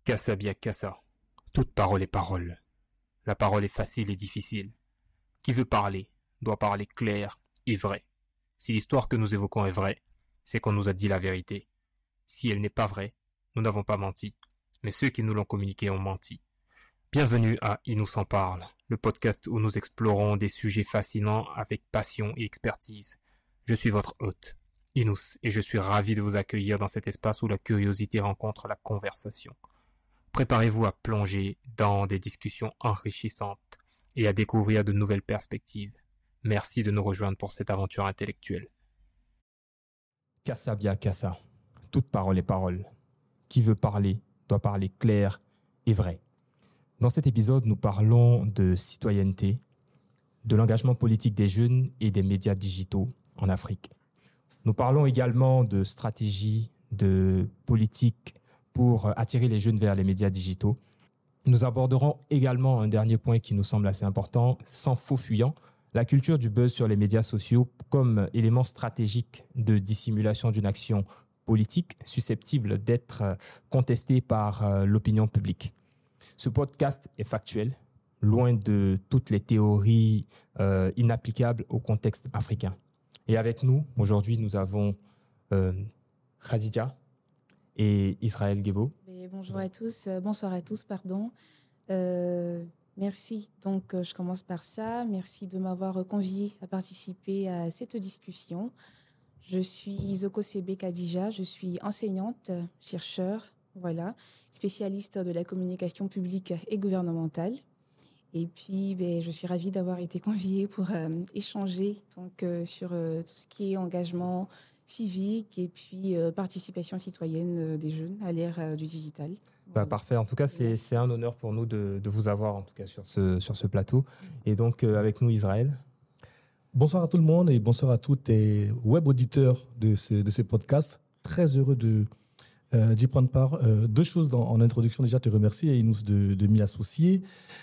Cassa bien cassa. Toute parole est parole. La parole est facile et difficile. Qui veut parler doit parler clair et vrai. Si l'histoire que nous évoquons est vraie, c'est qu'on nous a dit la vérité. Si elle n'est pas vraie, nous n'avons pas menti. Mais ceux qui nous l'ont communiqué ont menti. Bienvenue à Il nous en parle, le podcast où nous explorons des sujets fascinants avec passion et expertise. Je suis votre hôte, Inous, et je suis ravi de vous accueillir dans cet espace où la curiosité rencontre la conversation. Préparez-vous à plonger dans des discussions enrichissantes et à découvrir de nouvelles perspectives. Merci de nous rejoindre pour cette aventure intellectuelle. Cassa bien cassa. Toute parole est parole. Qui veut parler doit parler clair et vrai. Dans cet épisode, nous parlons de citoyenneté, de l'engagement politique des jeunes et des médias digitaux en Afrique. Nous parlons également de stratégie, de politique pour attirer les jeunes vers les médias digitaux. Nous aborderons également un dernier point qui nous semble assez important, sans faux fuyant, la culture du buzz sur les médias sociaux comme élément stratégique de dissimulation d'une action politique susceptible d'être contestée par l'opinion publique. Ce podcast est factuel, loin de toutes les théories inapplicables au contexte africain. Et avec nous, aujourd'hui, nous avons Khadija et Israël Guebo. Bonjour à tous, bonsoir à tous, pardon. Merci. Donc, je commence par ça. Merci de m'avoir convié à participer à cette discussion. Je suis Zoko Sebe Khadija, je suis enseignante, chercheur, spécialiste de la communication publique et gouvernementale. Et puis, je suis ravie d'avoir été conviée pour échanger sur tout ce qui est engagement civique et puis participation citoyenne des jeunes à l'ère du digital. Parfait. En tout cas, c'est un honneur pour nous de vous avoir en tout cas sur ce plateau. Et donc, avec nous, Israël. Bonsoir à tout le monde et bonsoir à tous les web auditeurs de ce podcast. Très heureux d'y prendre part. Deux choses en introduction. Déjà, te remercier, Inous, de m'y associer.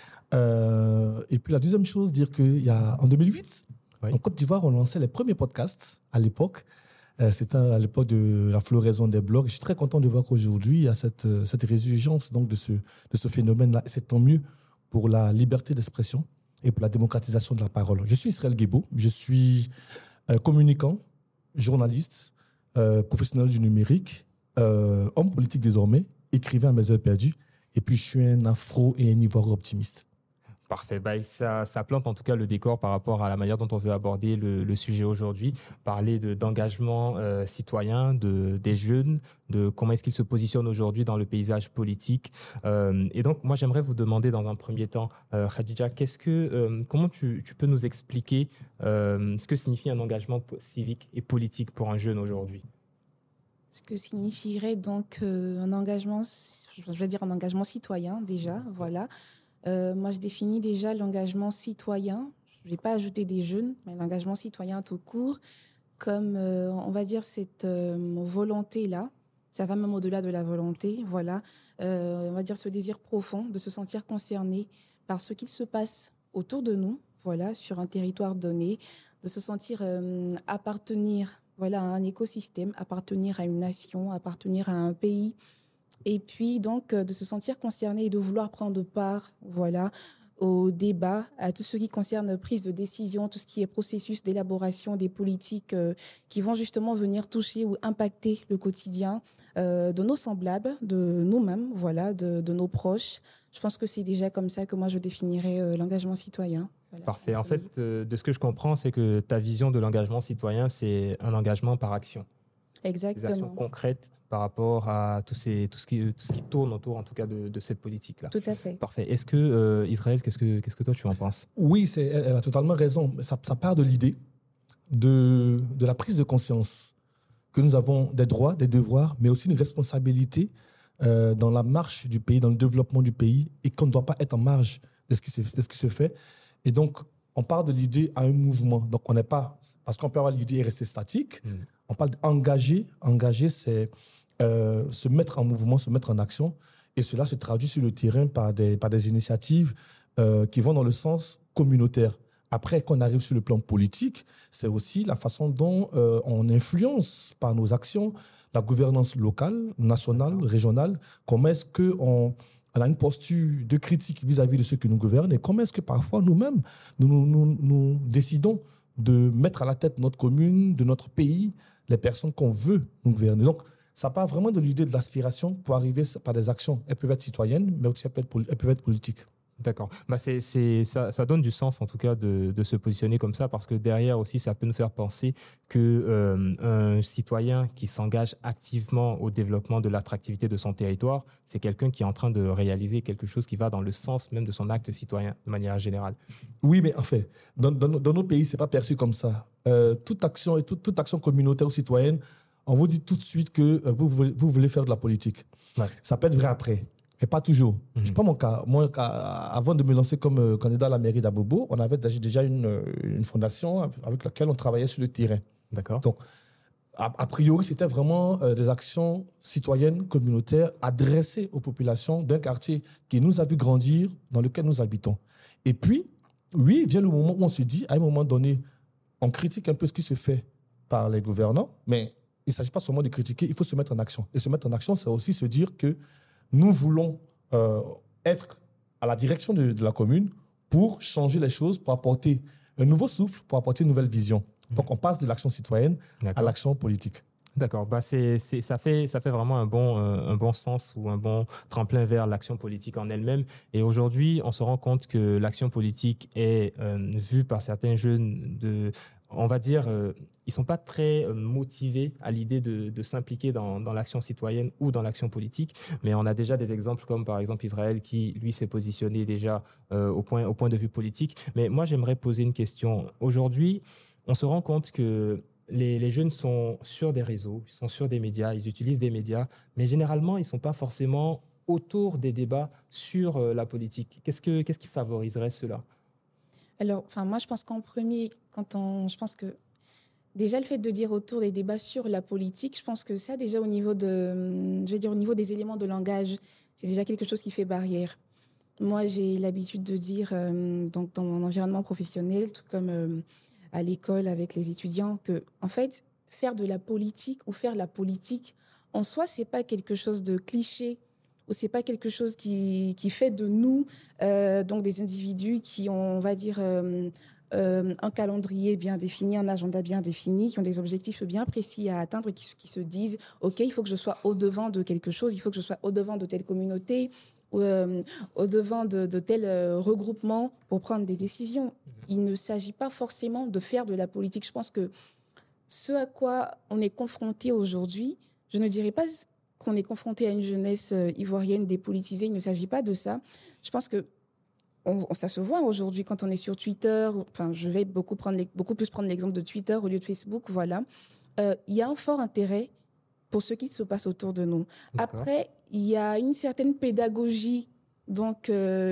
Et puis la deuxième chose, dire en 2008, en Côte d'Ivoire, on lançait les premiers podcasts à l'époque. C'était à l'époque de la floraison des blogs. Je suis très content de voir qu'aujourd'hui, il y a cette résurgence donc, de ce phénomène-là. C'est tant mieux pour la liberté d'expression et pour la démocratisation de la parole. Je suis Israël Guebo, je suis communicant, journaliste, professionnel du numérique, homme politique désormais, écrivain à mes heures perdues, et puis je suis un afro et un ivoire optimiste. Parfait. Ça plante en tout cas le décor par rapport à la manière dont on veut aborder le sujet aujourd'hui, parler d'engagement citoyen des jeunes, de comment est-ce qu'ils se positionnent aujourd'hui dans le paysage politique. Et donc, moi, j'aimerais vous demander dans un premier temps, Khadija, comment tu peux nous expliquer ce que signifie un engagement civique et politique pour un jeune aujourd'hui? Ce que signifierait donc un engagement citoyen déjà, voilà. Moi, je définis déjà l'engagement citoyen. Je ne vais pas ajouter des jeunes, mais l'engagement citoyen tout court, comme, on va dire, cette volonté-là. Ça va même au-delà de la volonté, voilà. On va dire ce désir profond de se sentir concerné par ce qu'il se passe autour de nous, voilà, sur un territoire donné, de se sentir appartenir, voilà, à un écosystème, appartenir à une nation, appartenir à un pays. Et puis, donc, de se sentir concerné et de vouloir prendre part, voilà, au débat, à tout ce qui concerne la prise de décision, tout ce qui est processus d'élaboration des politiques qui vont justement venir toucher ou impacter le quotidien de nos semblables, de nous-mêmes, voilà, de nos proches. Je pense que c'est déjà comme ça que moi, je définirais l'engagement citoyen. Voilà. Parfait. En fait, de ce que je comprends, c'est que ta vision de l'engagement citoyen, c'est un engagement par action. Exactement. Des actions concrètes par rapport à tout ce qui tourne autour, en tout cas, de cette politique-là. Tout à fait. Parfait. Est-ce que, Israël, qu'est-ce que toi, tu en penses? Oui, elle a totalement raison. Ça part de l'idée de la prise de conscience que nous avons des droits, des devoirs, mais aussi une responsabilité dans la marche du pays, dans le développement du pays, et qu'on ne doit pas être en marge de ce qui se fait. Et donc, on part de l'idée à un mouvement. Donc, on n'est pas... Parce qu'on peut avoir l'idée et rester statique. On parle d'engager. Engager, c'est se mettre en mouvement, se mettre en action. Et cela se traduit sur le terrain par des initiatives qui vont dans le sens communautaire. Après, quand on arrive sur le plan politique, c'est aussi la façon dont on influence par nos actions la gouvernance locale, nationale, régionale, comment est-ce qu'on a une posture de critique vis-à-vis de ceux qui nous gouvernent et comment est-ce que parfois nous-mêmes, nous décidons de mettre à la tête de notre commune, de notre pays, les personnes qu'on veut nous gouverner. Donc, ça part vraiment de l'idée de l'aspiration pour arriver par des actions. Elles peuvent être citoyennes, mais aussi elles peuvent être politiques. D'accord. Bah ça donne du sens en tout cas de se positionner comme ça parce que derrière aussi ça peut nous faire penser que un citoyen qui s'engage activement au développement de l'attractivité de son territoire, c'est quelqu'un qui est en train de réaliser quelque chose qui va dans le sens même de son acte citoyen de manière générale. Oui, mais en fait, dans nos pays, c'est pas perçu comme ça. Toute action et toute action communautaire ou citoyenne, on vous dit tout de suite que vous voulez faire de la politique. Ouais. Ça peut être vrai après. Mais pas toujours. Je prends mon cas. Moi, avant de me lancer comme candidat à la mairie d'Abobo, on avait déjà une fondation avec laquelle on travaillait sur le terrain. D'accord. Donc, a priori, c'était vraiment des actions citoyennes, communautaires, adressées aux populations d'un quartier qui nous a vu grandir, dans lequel nous habitons. Et puis, oui, vient le moment où on se dit, à un moment donné, on critique un peu ce qui se fait par les gouvernants, mais il ne s'agit pas seulement de critiquer, il faut se mettre en action. Et se mettre en action, c'est aussi se dire que nous voulons être à la direction de la commune pour changer les choses, pour apporter un nouveau souffle, pour apporter une nouvelle vision. Donc, on passe de l'action citoyenne à l'action politique. D'accord. Bah ça fait vraiment un bon sens ou un bon tremplin vers l'action politique en elle-même. Et aujourd'hui, on se rend compte que l'action politique est vue par certains jeunes on va dire, ils sont pas très motivés à l'idée de s'impliquer dans l'action citoyenne ou dans l'action politique. Mais on a déjà des exemples comme par exemple Israël qui, lui, s'est positionné déjà au point de vue politique. Mais moi, j'aimerais poser une question. Aujourd'hui, on se rend compte que les jeunes sont sur des réseaux, ils sont sur des médias, ils utilisent des médias, mais généralement, ils ne sont pas forcément autour des débats sur la politique. Qu'est-ce qui favoriserait cela ? Alors, moi, je pense qu'en premier, je pense que déjà le fait de dire autour des débats sur la politique, je pense que ça, déjà au niveau au niveau des éléments de langage, c'est déjà quelque chose qui fait barrière. Moi, j'ai l'habitude de dire, donc dans mon environnement professionnel, tout comme à l'école avec les étudiants, que en fait, faire de la politique ou faire la politique, en soi, c'est pas quelque chose de cliché ou c'est pas quelque chose qui fait de nous donc des individus qui ont, on va dire, un calendrier bien défini, un agenda bien défini, qui ont des objectifs bien précis à atteindre, qui se disent « Ok, il faut que je sois au-devant de quelque chose, il faut que je sois au-devant de telle communauté, ou au-devant de tel regroupement pour prendre des décisions. » Il ne s'agit pas forcément de faire de la politique. Je pense que ce à quoi on est confronté aujourd'hui, je ne dirais pas qu'on est confronté à une jeunesse ivoirienne dépolitisée, il ne s'agit pas de ça. Je pense que ça se voit aujourd'hui quand on est sur Twitter. Enfin, je vais beaucoup plus prendre l'exemple de Twitter au lieu de Facebook. Voilà, il y a un fort intérêt pour ce qui se passe autour de nous. D'accord. Après, il y a une certaine pédagogie donc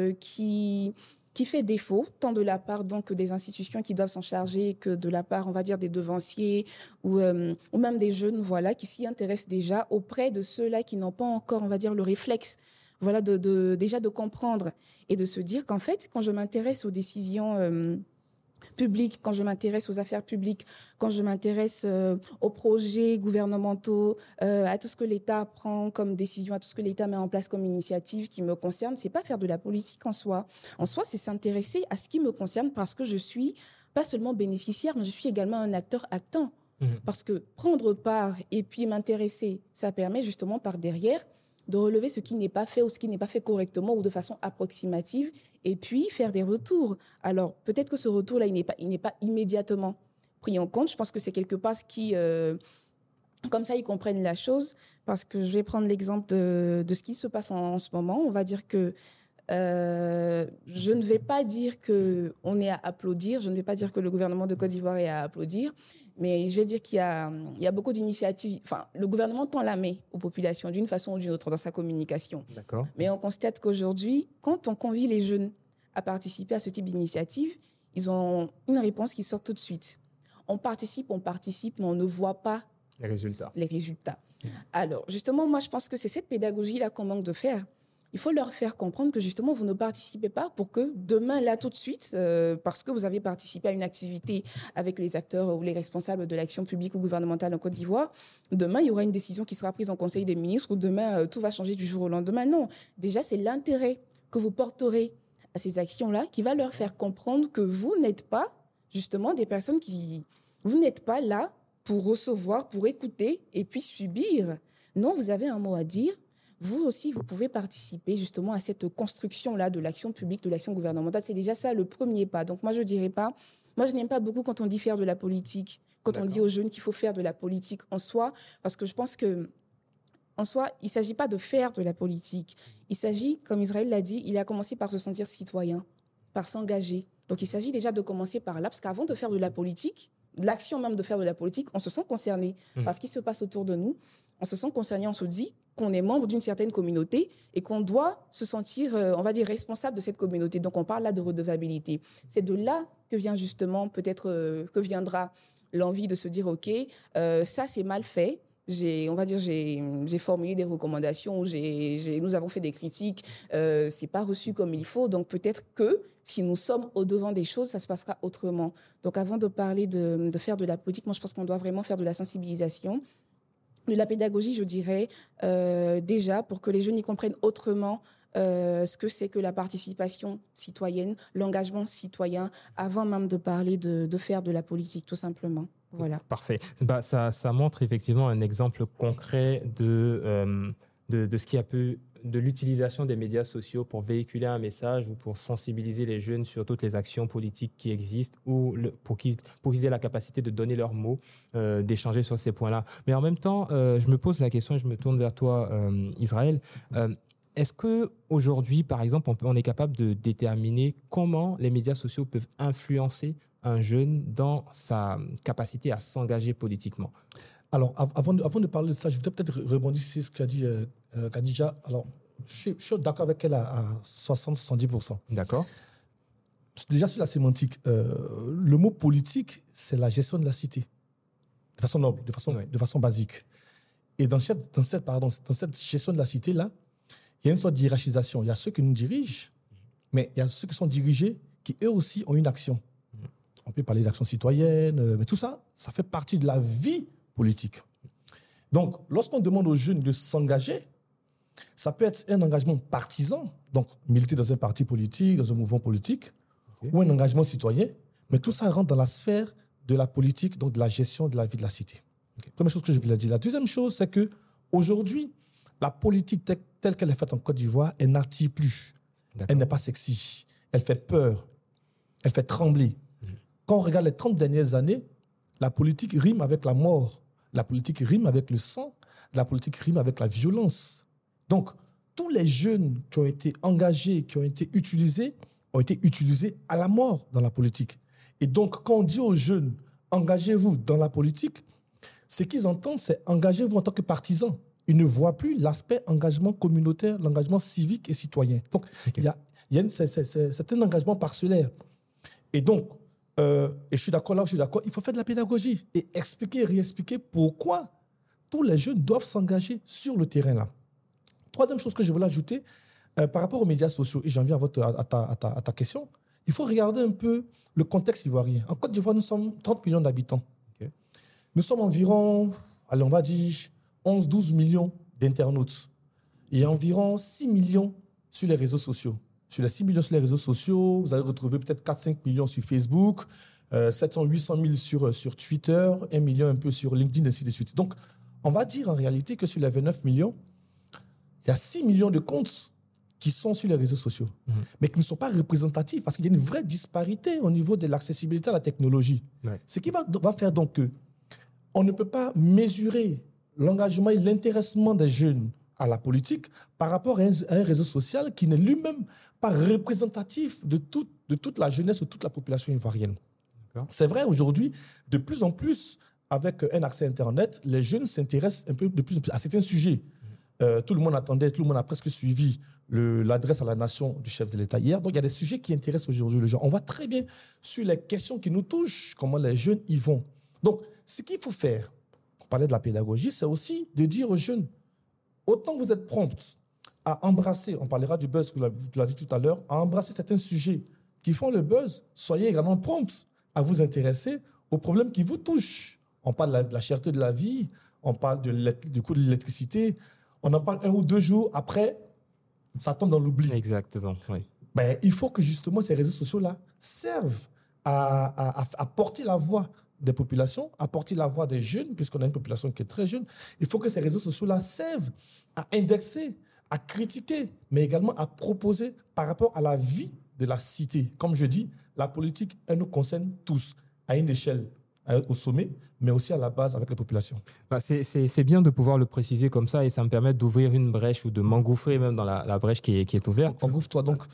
qui fait défaut, tant de la part donc des institutions qui doivent s'en charger que de la part, on va dire, des devanciers ou même des jeunes, voilà, qui s'y intéressent déjà auprès de ceux-là qui n'ont pas encore, on va dire, le réflexe, voilà, déjà de comprendre et de se dire qu'en fait, quand je m'intéresse aux décisions publiques, quand je m'intéresse aux affaires publiques, quand je m'intéresse aux projets gouvernementaux, à tout ce que l'État prend comme décision, à tout ce que l'État met en place comme initiative qui me concerne, c'est pas faire de la politique en soi. En soi, c'est s'intéresser à ce qui me concerne parce que je suis pas seulement bénéficiaire, mais je suis également un acteur actant. Parce que prendre part et puis m'intéresser, ça permet justement par derrière de relever ce qui n'est pas fait ou ce qui n'est pas fait correctement ou de façon approximative et puis faire des retours. Alors, peut-être que ce retour-là, il n'est pas immédiatement pris en compte. Je pense que c'est quelque part ce qui... comme ça, ils comprennent la chose. Parce que je vais prendre l'exemple de ce qui se passe en ce moment. On va dire que je ne vais pas dire qu'on est à applaudir. Je ne vais pas dire que le gouvernement de Côte d'Ivoire est à applaudir. Mais je vais dire qu'il y a beaucoup d'initiatives. Enfin, le gouvernement tend la main aux populations d'une façon ou d'une autre dans sa communication. D'accord. Mais on constate qu'aujourd'hui, quand on convie les jeunes à participer à ce type d'initiative, ils ont une réponse qui sort tout de suite. On participe, mais on ne voit pas Les résultats. Alors, justement, moi, je pense que c'est cette pédagogie-là qu'on manque de faire. il faut leur faire comprendre que justement, vous ne participez pas pour que demain, là, tout de suite, parce que vous avez participé à une activité avec les acteurs ou les responsables de l'action publique ou gouvernementale en Côte d'Ivoire, demain, il y aura une décision qui sera prise en Conseil des ministres ou demain, tout va changer du jour au lendemain. Non, déjà, c'est l'intérêt que vous porterez à ces actions-là qui va leur faire comprendre que vous n'êtes pas, justement, des personnes qui... Vous n'êtes pas là pour recevoir, pour écouter et puis subir. Non, vous avez un mot à dire. Vous aussi, vous pouvez participer justement à cette construction-là de l'action publique, de l'action gouvernementale. C'est déjà ça le premier pas. Donc moi, je dirais pas... Moi, je n'aime pas beaucoup quand on dit faire de la politique, quand on dit aux jeunes qu'il faut faire de la politique en soi, parce que je pense que en soi, il ne s'agit pas de faire de la politique. Il s'agit, comme Israël l'a dit, il a commencé par se sentir citoyen, par s'engager. Donc il s'agit déjà de commencer par là, parce qu'avant de faire de la politique, l'action même de faire de la politique, on se sent concerné par ce qui se passe autour de nous. On se sent concerné, on se dit qu'on est membre d'une certaine communauté et qu'on doit se sentir, on va dire, responsable de cette communauté. Donc on parle là de redevabilité. C'est de là que vient justement, peut-être, que viendra l'envie de se dire, OK, ça c'est mal fait. J'ai formulé des recommandations, nous avons fait des critiques, c'est pas reçu comme il faut, donc peut-être que si nous sommes au-devant des choses, ça se passera autrement. Donc avant de parler de faire de la politique, moi je pense qu'on doit vraiment faire de la sensibilisation, de la pédagogie, je dirais, déjà pour que les jeunes y comprennent autrement ce que c'est que la participation citoyenne, l'engagement citoyen, avant même de parler de faire de la politique, tout simplement. Voilà. Parfait. Ça montre effectivement un exemple concret de ce qui a pu, de l'utilisation des médias sociaux pour véhiculer un message ou pour sensibiliser les jeunes sur toutes les actions politiques qui existent ou pour qu'ils aient la capacité de donner leurs mots, d'échanger sur ces points-là. Mais en même temps, je me pose la question et je me tourne vers toi, Israël. Est-ce qu'aujourd'hui, par exemple, on est capable de déterminer comment les médias sociaux peuvent influencer un jeune dans sa capacité à s'engager politiquement? Alors, avant de parler de ça, je voudrais peut-être rebondir sur ce qu'a dit Khadija. Alors, je suis d'accord avec elle à 60-70%. D'accord. Déjà, sur la sémantique, le mot politique, c'est la gestion de la cité, de façon noble, de façon basique. Et dans cette gestion de la cité-là, il y a une sorte de hiérarchisation. Il y a ceux qui nous dirigent, mais il y a ceux qui sont dirigés qui, eux aussi, ont une action. On peut parler d'action citoyenne, mais tout ça, ça fait partie de la vie politique. Donc, lorsqu'on demande aux jeunes de s'engager, ça peut être un engagement partisan, donc militer dans un parti politique, dans un mouvement politique, ou un engagement citoyen, mais tout ça rentre dans la sphère de la politique, donc de la gestion de la vie de la cité. Première chose que je voulais dire. La deuxième chose, c'est qu'aujourd'hui, la politique telle qu'elle est faite en Côte d'Ivoire, elle n'attire plus. D'accord. Elle n'est pas sexy. Elle fait peur. Elle fait trembler. Quand on regarde les 30 dernières années, la politique rime avec la mort. La politique rime avec le sang. La politique rime avec la violence. Donc, tous les jeunes qui ont été engagés, qui ont été utilisés à la mort dans la politique. Et donc, quand on dit aux jeunes, engagez-vous dans la politique, ce qu'ils entendent, c'est engagez-vous en tant que partisans. Ils ne voient plus l'aspect engagement communautaire, l'engagement civique et citoyen. Donc, c'est un engagement parcellaire. Et donc, et je suis d'accord, il faut faire de la pédagogie et expliquer et réexpliquer pourquoi tous les jeunes doivent s'engager sur le terrain là. Troisième chose que je voulais ajouter, par rapport aux médias sociaux, et j'en viens à ta question, il faut regarder un peu le contexte ivoirien. En Côte d'Ivoire, nous sommes 30 millions d'habitants. Okay. Nous sommes environ, allez, on va dire, 11-12 millions d'internautes. Il y a environ 6 millions sur les réseaux sociaux. Sur les 6 millions sur les réseaux sociaux, vous allez retrouver peut-être 4-5 millions sur Facebook, 700-800 000 sur Twitter, 1 million un peu sur LinkedIn, et ainsi de suite. Donc, on va dire en réalité que sur les 29 millions, il y a 6 millions de comptes qui sont sur les réseaux sociaux, mais qui ne sont pas représentatifs parce qu'il y a une vraie disparité au niveau de l'accessibilité à la technologie. Ouais. Ce qui va faire donc qu'on ne peut pas mesurer l'engagement et l'intéressement des jeunes à la politique par rapport à un réseau social qui n'est lui-même pas représentatif de toute la jeunesse ou toute la population ivoirienne. C'est vrai, aujourd'hui, de plus en plus, avec un accès Internet, les jeunes s'intéressent un peu de plus en plus à certains sujets. Tout le monde attendait, tout le monde a presque suivi l'adresse à la nation du chef de l'État hier. Donc, il y a des sujets qui intéressent aujourd'hui les gens. On voit très bien sur les questions qui nous touchent, comment les jeunes y vont. Donc, ce qu'il faut faire, pour parler de la pédagogie, c'est aussi de dire aux jeunes, autant que vous êtes prompts à embrasser, on parlera du buzz, tu l'as dit tout à l'heure, à embrasser certains sujets qui font le buzz. Soyez également prompts à vous intéresser aux problèmes qui vous touchent. On parle de la cherté de la vie, on parle du coût de l'électricité, on en parle 1 ou 2 jours, après, ça tombe dans l'oubli. Exactement, oui. Ben, il faut que justement ces réseaux sociaux-là servent à porter la voix des populations, à porter la voix des jeunes, puisqu'on a une population qui est très jeune. Il faut que ces réseaux sociaux-là servent à indexer, à critiquer, mais également à proposer par rapport à la vie de la cité. Comme je dis, la politique, elle nous concerne tous, à une échelle au sommet, mais aussi à la base avec les populations. C'est bien de pouvoir le préciser comme ça et ça me permet d'ouvrir une brèche ou de m'engouffrer même dans la brèche qui est ouverte. Engouffre-toi donc.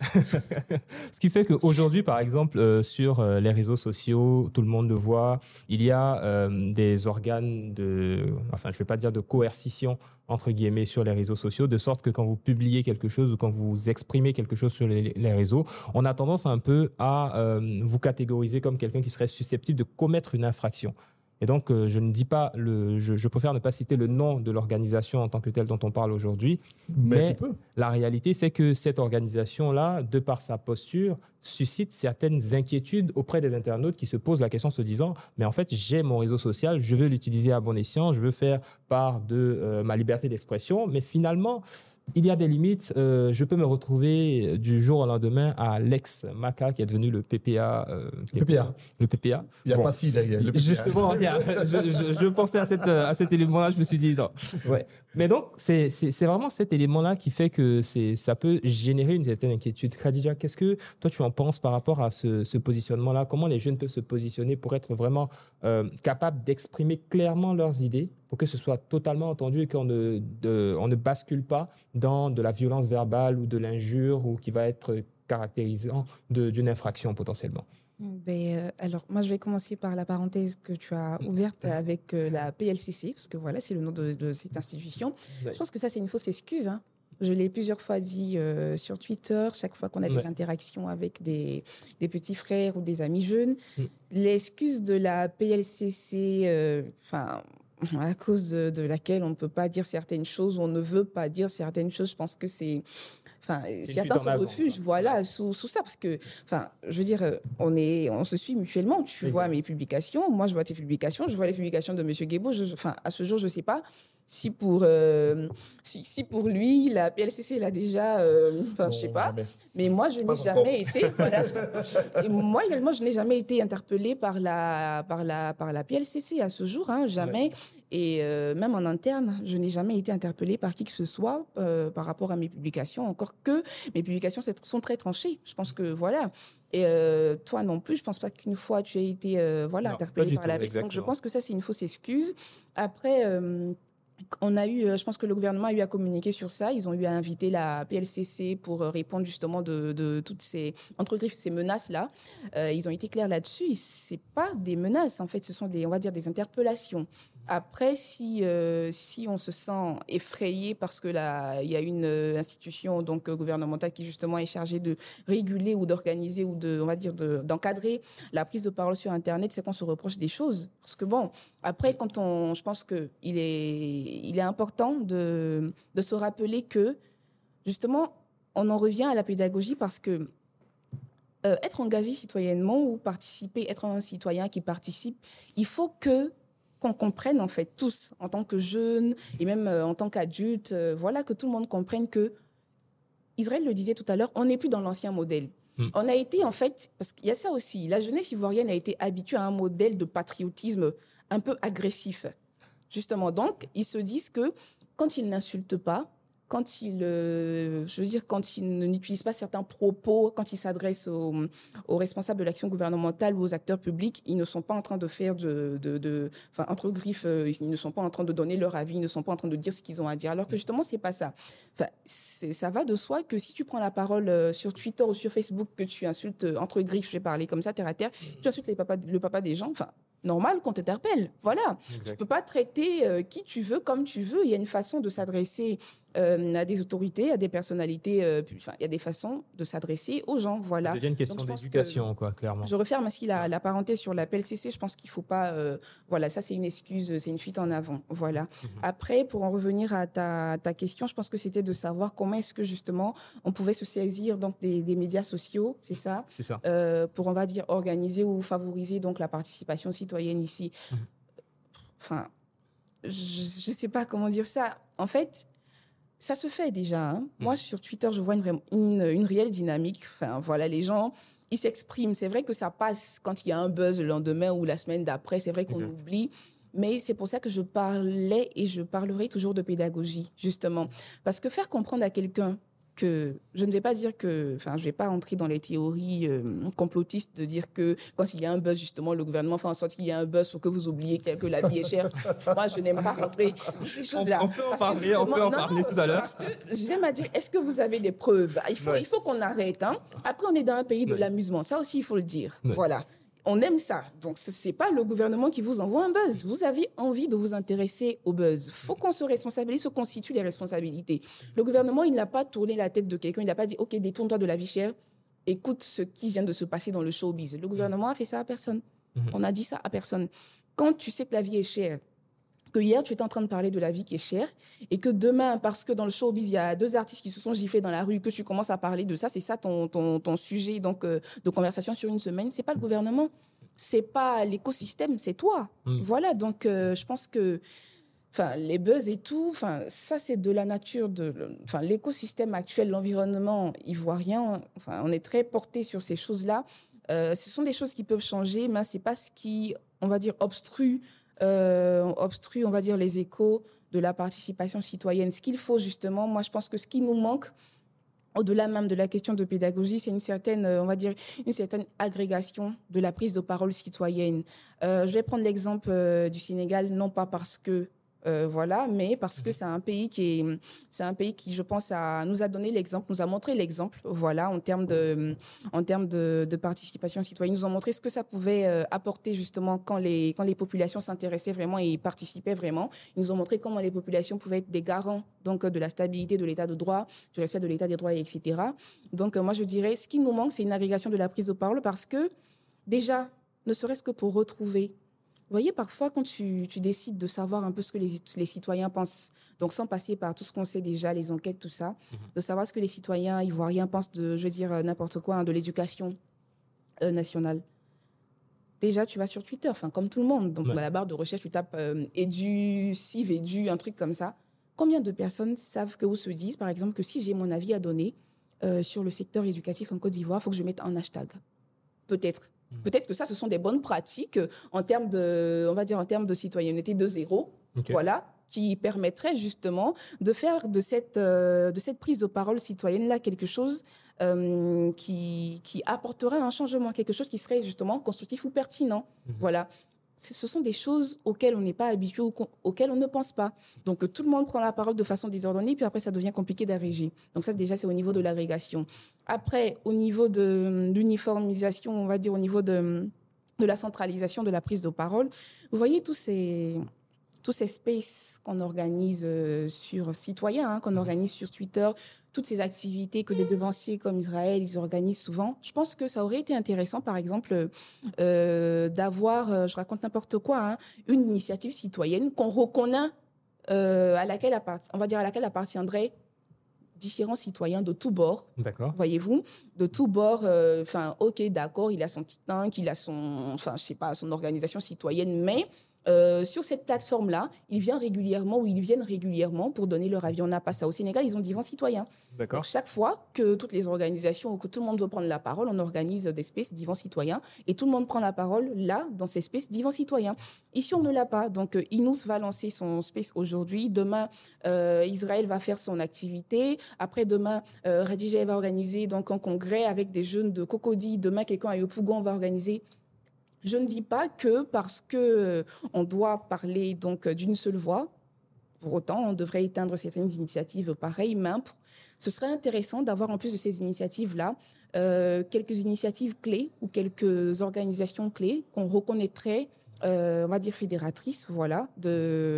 Ce qui fait qu'aujourd'hui, par exemple, sur les réseaux sociaux, tout le monde le voit, il y a des organes enfin, je ne vais pas dire de coercition, entre guillemets, sur les réseaux sociaux, de sorte que quand vous publiez quelque chose ou quand vous exprimez quelque chose sur les réseaux, on a tendance un peu à vous catégoriser comme quelqu'un qui serait susceptible de commettre une infraction. Et donc, je ne dis pas, je préfère ne pas citer le nom de l'organisation en tant que telle dont on parle aujourd'hui. Mais la réalité, c'est que cette organisation-là, de par sa posture, suscite certaines inquiétudes auprès des internautes qui se posent la question se disant « Mais en fait, j'ai mon réseau social, je veux l'utiliser à bon escient, je veux faire part de ma liberté d'expression. Mais finalement, il y a des limites. Je peux me retrouver du jour au lendemain à l'ex-MACA qui est devenu le PPA. Le PPA. Il n'y a pas si derrière. Justement, je pensais à cet élément-là, je me suis dit non. Ouais. Mais donc, c'est vraiment cet élément-là qui fait que ça peut générer une certaine inquiétude. Khadija, qu'est-ce que toi tu en penses par rapport à ce positionnement-là? Comment les jeunes peuvent se positionner pour être vraiment capables d'exprimer clairement leurs idées, pour que ce soit totalement entendu et qu'on ne bascule pas dans de la violence verbale ou de l'injure ou qui va être caractérisant d'une infraction potentiellement? Alors, moi, je vais commencer par la parenthèse que tu as ouverte avec la PLCC, parce que voilà, c'est le nom de cette institution. Ouais. Je pense que ça, c'est une fausse excuse. Hein. Je l'ai plusieurs fois dit sur Twitter, chaque fois qu'on a des interactions avec des petits frères ou des amis jeunes. L'excuse de la PLCC, à cause de laquelle on ne peut pas dire certaines choses, ou on ne veut pas dire certaines choses, je pense que c'est... certains se refugent, sous ça, parce que, je veux dire, on se suit mutuellement. Tu vois mes publications, moi je vois tes publications, je vois les publications de M. Guébo. À ce jour, je ne sais pas si pour lui, la PLCC l'a déjà, je sais pas. Jamais. Mais moi, je n'ai jamais été. Voilà. Et moi également, je n'ai jamais été interpellée par la PLCC à ce jour, hein, jamais. Ouais. Et même en interne, je n'ai jamais été interpellée par qui que ce soit par rapport à mes publications, encore que mes publications sont très tranchées. Je pense que voilà. Et toi non plus, je ne pense pas qu'une fois tu aies été interpellée par la PLCC. Donc je pense que ça, c'est une fausse excuse. Après... on a eu, je pense que le gouvernement a eu à communiquer sur ça. Ils ont eu à inviter la PLCC pour répondre justement de toutes ces entre-griffes, ces menaces-là. Ils ont été clairs là-dessus. C'est pas des menaces, en fait, ce sont on va dire des interpellations. Après, si on se sent effrayé parce que là, il y a une institution donc gouvernementale qui justement est chargée de réguler ou d'organiser ou d'encadrer la prise de parole sur Internet, c'est qu'on se reproche des choses. Parce que bon, après, je pense que il est important de se rappeler que justement, on en revient à la pédagogie parce que être engagé citoyennement ou être un citoyen qui participe, il faut qu'on comprenne en fait tous, en tant que jeunes et même en tant qu'adultes, que tout le monde comprenne que, Israël le disait tout à l'heure, on n'est plus dans l'ancien modèle. On a été en fait, parce qu'il y a ça aussi, la jeunesse ivoirienne a été habituée à un modèle de patriotisme un peu agressif. Justement, donc, ils se disent que quand ils n'insultent pas, quand ils n'utilisent pas certains propos, quand ils s'adressent aux responsables de l'action gouvernementale ou aux acteurs publics, ils ne sont pas en train de faire entre griffes, ils ne sont pas en train de donner leur avis, ils ne sont pas en train de dire ce qu'ils ont à dire. Alors que justement, c'est pas ça. Ça va de soi que si tu prends la parole sur Twitter ou sur Facebook, que tu insultes entre griffes, je vais parler comme ça, terre à terre, tu insultes le papa des gens, normal qu'on t'interpelle. Voilà. Exact. Tu ne peux pas traiter qui tu veux comme tu veux. Il y a une façon de s'adresser à des autorités, à des personnalités. Il y a des façons de s'adresser aux gens. Voilà. Ça devient une question Donc, je pense d'éducation, quoi, clairement. Je referme ainsi la parenthèse sur l'appel CC. Je pense qu'il ne faut pas. Voilà, ça, c'est une excuse, c'est une fuite en avant. Voilà. Après, pour en revenir à ta question, je pense que c'était de savoir comment est-ce que, justement, on pouvait se saisir donc, des médias sociaux, c'est ça, C'est ça. pour, on va dire, organiser ou favoriser donc, la participation citoyenne ici. Enfin, je ne sais pas comment dire ça. En fait, ça se fait déjà. Hein. Moi, sur Twitter, je vois une réelle dynamique. Enfin, voilà, les gens, ils s'expriment. C'est vrai que ça passe quand il y a un buzz le lendemain ou la semaine d'après. C'est vrai qu'on oublie. Mais c'est pour ça que je parlais et je parlerai toujours de pédagogie, justement. Parce que faire comprendre à quelqu'un que je ne vais pas dire que, enfin, je ne vais pas entrer dans les théories complotistes de dire que quand il y a un buzz, justement, le gouvernement fait en sorte qu'il y ait un buzz pour que vous oubliez que la vie est chère. Moi, je n'aime pas rentrer dans ces choses-là. On peut en parler tout à l'heure. Parce que j'aime à dire, est-ce que vous avez des preuves? Il faut qu'on arrête. Hein. Après, on est dans un pays de l'amusement. Ça aussi, il faut le dire. Voilà. On aime ça. Donc, ce n'est pas le gouvernement qui vous envoie un buzz. Vous avez envie de vous intéresser au buzz. Il faut qu'on se responsabilise, se constitue les responsabilités. Le gouvernement, il n'a pas tourné la tête de quelqu'un. Il n'a pas dit, OK, détourne-toi de la vie chère. Écoute ce qui vient de se passer dans le showbiz. Le gouvernement a fait ça à personne. On a dit ça à personne. Quand tu sais que la vie est chère, que hier, tu étais en train de parler de la vie qui est chère et que demain, parce que dans le showbiz, il y a 2 artistes qui se sont giflés dans la rue, que tu commences à parler de ça, c'est ça ton sujet donc, de conversation sur une semaine, c'est pas le gouvernement, c'est pas l'écosystème, c'est toi. Voilà, donc je pense que les buzz et tout, ça, c'est de la nature de l'écosystème actuel, l'environnement ivoirien. On est très porté sur ces choses-là. Ce sont des choses qui peuvent changer, mais c'est pas ce qui, on va dire, obstrue, on va dire, les échos de la participation citoyenne. Ce qu'il faut, justement, moi, je pense que ce qui nous manque, au-delà même de la question de pédagogie, c'est une certaine, on va dire, une certaine agrégation de la prise de parole citoyenne. Je vais prendre l'exemple du Sénégal, non pas parce que mais parce que c'est un pays qui, je pense, nous a donné l'exemple, nous a montré l'exemple, voilà, en termes de participation citoyenne, nous ont montré ce que ça pouvait apporter justement quand les populations s'intéressaient vraiment et participaient vraiment. Ils nous ont montré comment les populations pouvaient être des garants donc de la stabilité de l'état de droit, du respect de l'état des droits, etc. Donc moi je dirais, ce qui nous manque, c'est une agrégation de la prise de parole parce que déjà, ne serait-ce que pour retrouver. Vous voyez, parfois, quand tu décides de savoir un peu ce que les citoyens pensent, donc sans passer par tout ce qu'on sait déjà, les enquêtes, tout ça, de savoir ce que les citoyens ivoiriens pensent de, je veux dire, n'importe quoi, de l'éducation nationale. Déjà, tu vas sur Twitter, comme tout le monde. Donc, dans la barre de recherche, tu tapes édu, civ, édu, un truc comme ça. Combien de personnes savent ou se disent, par exemple, que si j'ai mon avis à donner sur le secteur éducatif en Côte d'Ivoire, il faut que je mette un hashtag? Peut-être. Peut-être que ça, ce sont des bonnes pratiques en termes de citoyenneté de zéro, voilà, qui permettraient justement de faire de cette prise de parole citoyenne-là quelque chose qui apporterait un changement, quelque chose qui serait justement constructif ou pertinent. Voilà. Ce sont des choses auxquelles on n'est pas habitué, auxquelles on ne pense pas. Donc, tout le monde prend la parole de façon désordonnée, puis après, ça devient compliqué d'agréger. Donc, ça, déjà, c'est au niveau de l'agrégation. Après, au niveau de l'uniformisation, on va dire au niveau de la centralisation de la prise de parole, vous voyez tous ces spaces qu'on organise sur Citoyen, qu'on organise sur Twitter, toutes ces activités que les devanciers comme Israël, ils organisent souvent. Je pense que ça aurait été intéressant, par exemple, d'avoir, je raconte n'importe quoi, une initiative citoyenne qu'on reconnaît, à laquelle appartiendraient différents citoyens de tous bords. D'accord. Voyez-vous, de tous bords. Ok, d'accord, il a son petit tank, il a son organisation citoyenne, mais sur cette plateforme-là, ils viennent régulièrement pour donner leur avis. On n'a pas ça au Sénégal, ils ont divans citoyens. D'accord. Donc, chaque fois que toutes les organisations ou que tout le monde veut prendre la parole, on organise des spaces divans citoyens et tout le monde prend la parole là, dans ces spaces divans citoyens. Ici, on ne l'a pas. Donc, Inous va lancer son space aujourd'hui. Demain, Israël va faire son activité. Après-demain, Radija va organiser donc un congrès avec des jeunes de Cocody. Demain, quelqu'un à Yopougon va organiser. Je ne dis pas que parce que on doit parler donc d'une seule voix, pour autant, on devrait éteindre certaines initiatives pareilles, mais ce serait intéressant d'avoir en plus de ces initiatives-là quelques initiatives clés ou quelques organisations clés qu'on reconnaîtrait, on va dire fédératrices, voilà, de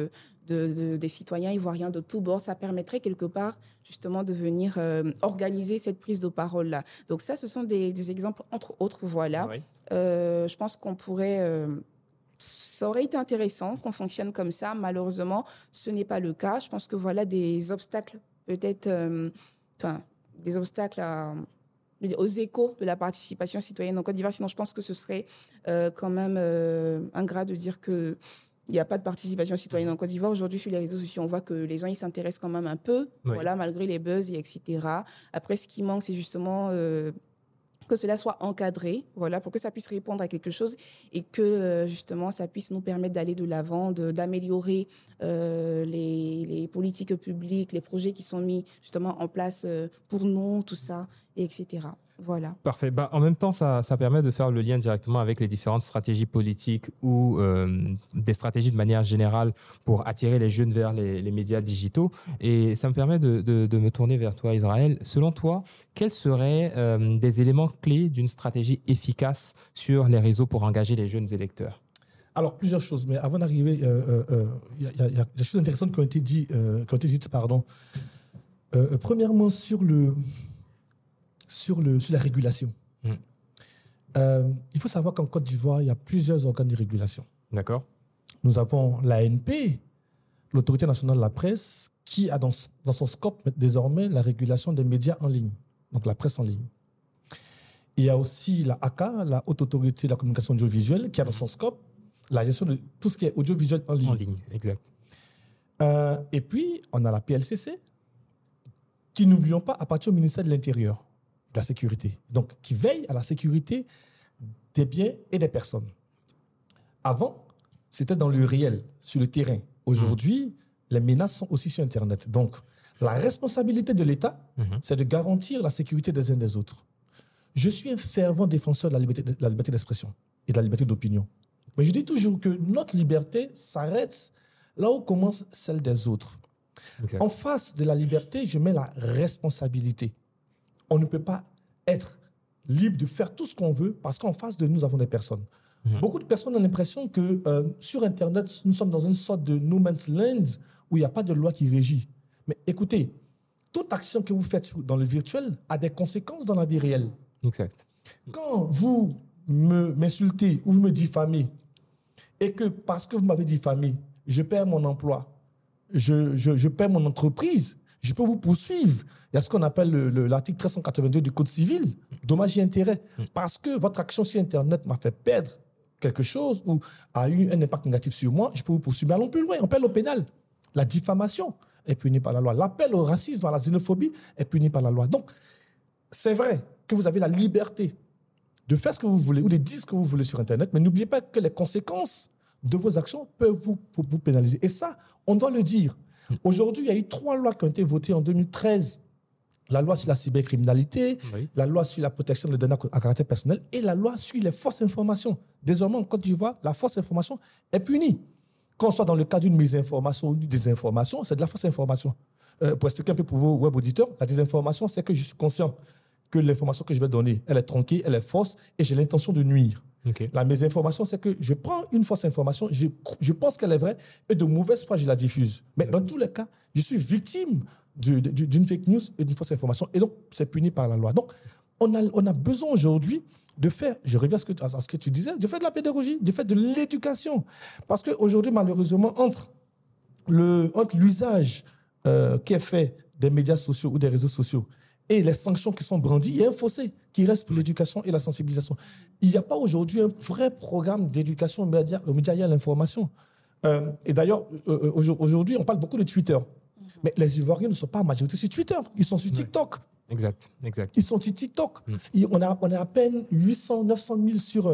des citoyens ivoiriens de tous bords. Ça permettrait quelque part justement de venir organiser cette prise de parole-là. Donc ça, ce sont des exemples entre autres, voilà. Oui. Je pense qu'on pourrait... ça aurait été intéressant qu'on fonctionne comme ça. Malheureusement, ce n'est pas le cas. Je pense que voilà des obstacles, peut-être, des obstacles aux échos de la participation citoyenne en Côte d'Ivoire. Sinon, je pense que ce serait quand même ingrat de dire qu'il n'y a pas de participation citoyenne en Côte d'Ivoire. Aujourd'hui, sur les réseaux sociaux, on voit que les gens ils s'intéressent quand même un peu, Oui. voilà, malgré les buzz, etc. Après, ce qui manque, c'est justement que cela soit encadré, voilà, pour que ça puisse répondre à quelque chose et que justement ça puisse nous permettre d'aller de l'avant, d'améliorer les politiques publiques, les projets qui sont mis justement en place pour nous, tout ça, et etc. Voilà. Parfait. En même temps, ça permet de faire le lien directement avec les différentes stratégies politiques ou des stratégies de manière générale pour attirer les jeunes vers les médias digitaux. Et ça me permet de me tourner vers toi, Israël. Selon toi, quels seraient des éléments clés d'une stratégie efficace sur les réseaux pour engager les jeunes électeurs? Alors, plusieurs choses. Mais avant d'arriver, il y a des choses intéressantes qui ont été dites. Premièrement, sur la régulation. Il faut savoir qu'en Côte d'Ivoire, il y a plusieurs organes de régulation. D'accord. Nous avons l'ANP, l'Autorité nationale de la presse, qui a dans son scope désormais la régulation des médias en ligne, donc la presse en ligne. Il y a aussi la ACA, la Haute Autorité de la Communication Audiovisuelle, qui a dans son scope la gestion de tout ce qui est audiovisuel en ligne. En ligne, exact. Et puis, on a la PLCC, qui, n'oublions pas, appartient au ministère de l'Intérieur, de la Sécurité, donc qui veille à la sécurité des biens et des personnes. Avant, c'était dans le réel, sur le terrain. Aujourd'hui, les menaces sont aussi sur Internet. Donc, la responsabilité de l'État, c'est de garantir la sécurité des uns des autres. Je suis un fervent défenseur de la liberté d'expression et de la liberté d'opinion. Mais je dis toujours que notre liberté s'arrête là où commence celle des autres. Exact. En face de la liberté, je mets la responsabilité. On ne peut pas être libre de faire tout ce qu'on veut parce qu'en face de nous, nous avons des personnes. Beaucoup de personnes ont l'impression que sur Internet, nous sommes dans une sorte de no man's land où il n'y a pas de loi qui régit. Mais écoutez, toute action que vous faites dans le virtuel a des conséquences dans la vie réelle. Exact. Quand vous m'insultez ou vous me diffamez et que parce que vous m'avez diffamé, je perds mon emploi, je perds mon entreprise, je peux vous poursuivre. Il y a ce qu'on appelle l'article 382 du Code civil, dommages et intérêts. Parce que votre action sur Internet m'a fait perdre quelque chose ou a eu un impact négatif sur moi, je peux vous poursuivre. Mais allons plus loin, on perd au pénal. La diffamation est punie par la loi. L'appel au racisme, à la xénophobie est puni par la loi. Donc, c'est vrai que vous avez la liberté de faire ce que vous voulez ou de dire ce que vous voulez sur Internet, mais n'oubliez pas que les conséquences de vos actions peuvent vous pénaliser. Et ça, on doit le dire. Aujourd'hui, il y a eu 3 lois qui ont été votées en 2013. La loi sur la cybercriminalité, la loi sur la protection des données à caractère personnel et la loi sur les fausses informations. Désormais, en Côte d'Ivoire, la fausse information est punie. Qu'on soit dans le cas d'une mésinformation ou d'une désinformation, c'est de la fausse information. Pour expliquer un peu pour vos web auditeurs, la désinformation, c'est que je suis conscient que l'information que je vais donner, elle est tronquée, elle est fausse et j'ai l'intention de nuire. Okay. La mésinformation, c'est que je prends une fausse information, je pense qu'elle est vraie et de mauvaise foi, je la diffuse. Mais dans tous les cas, je suis victime d'une fake news et d'une fausse information. Et donc, c'est puni par la loi. Donc, on a besoin aujourd'hui de faire, je reviens à ce que tu disais, de faire de la pédagogie, de faire de l'éducation. Parce qu'aujourd'hui, malheureusement, entre l'usage qui est fait des médias sociaux ou des réseaux sociaux et les sanctions qui sont brandies, il y a un fossé qui reste pour l'éducation et la sensibilisation. Il n'y a pas aujourd'hui un vrai programme d'éducation aux médias et à l'information. Et d'ailleurs, aujourd'hui, on parle beaucoup de Twitter. Mais les Ivoiriens ne sont pas en majorité sur Twitter. Ils sont sur TikTok. Exact. Ils sont sur TikTok. On a à peine 800, 900 000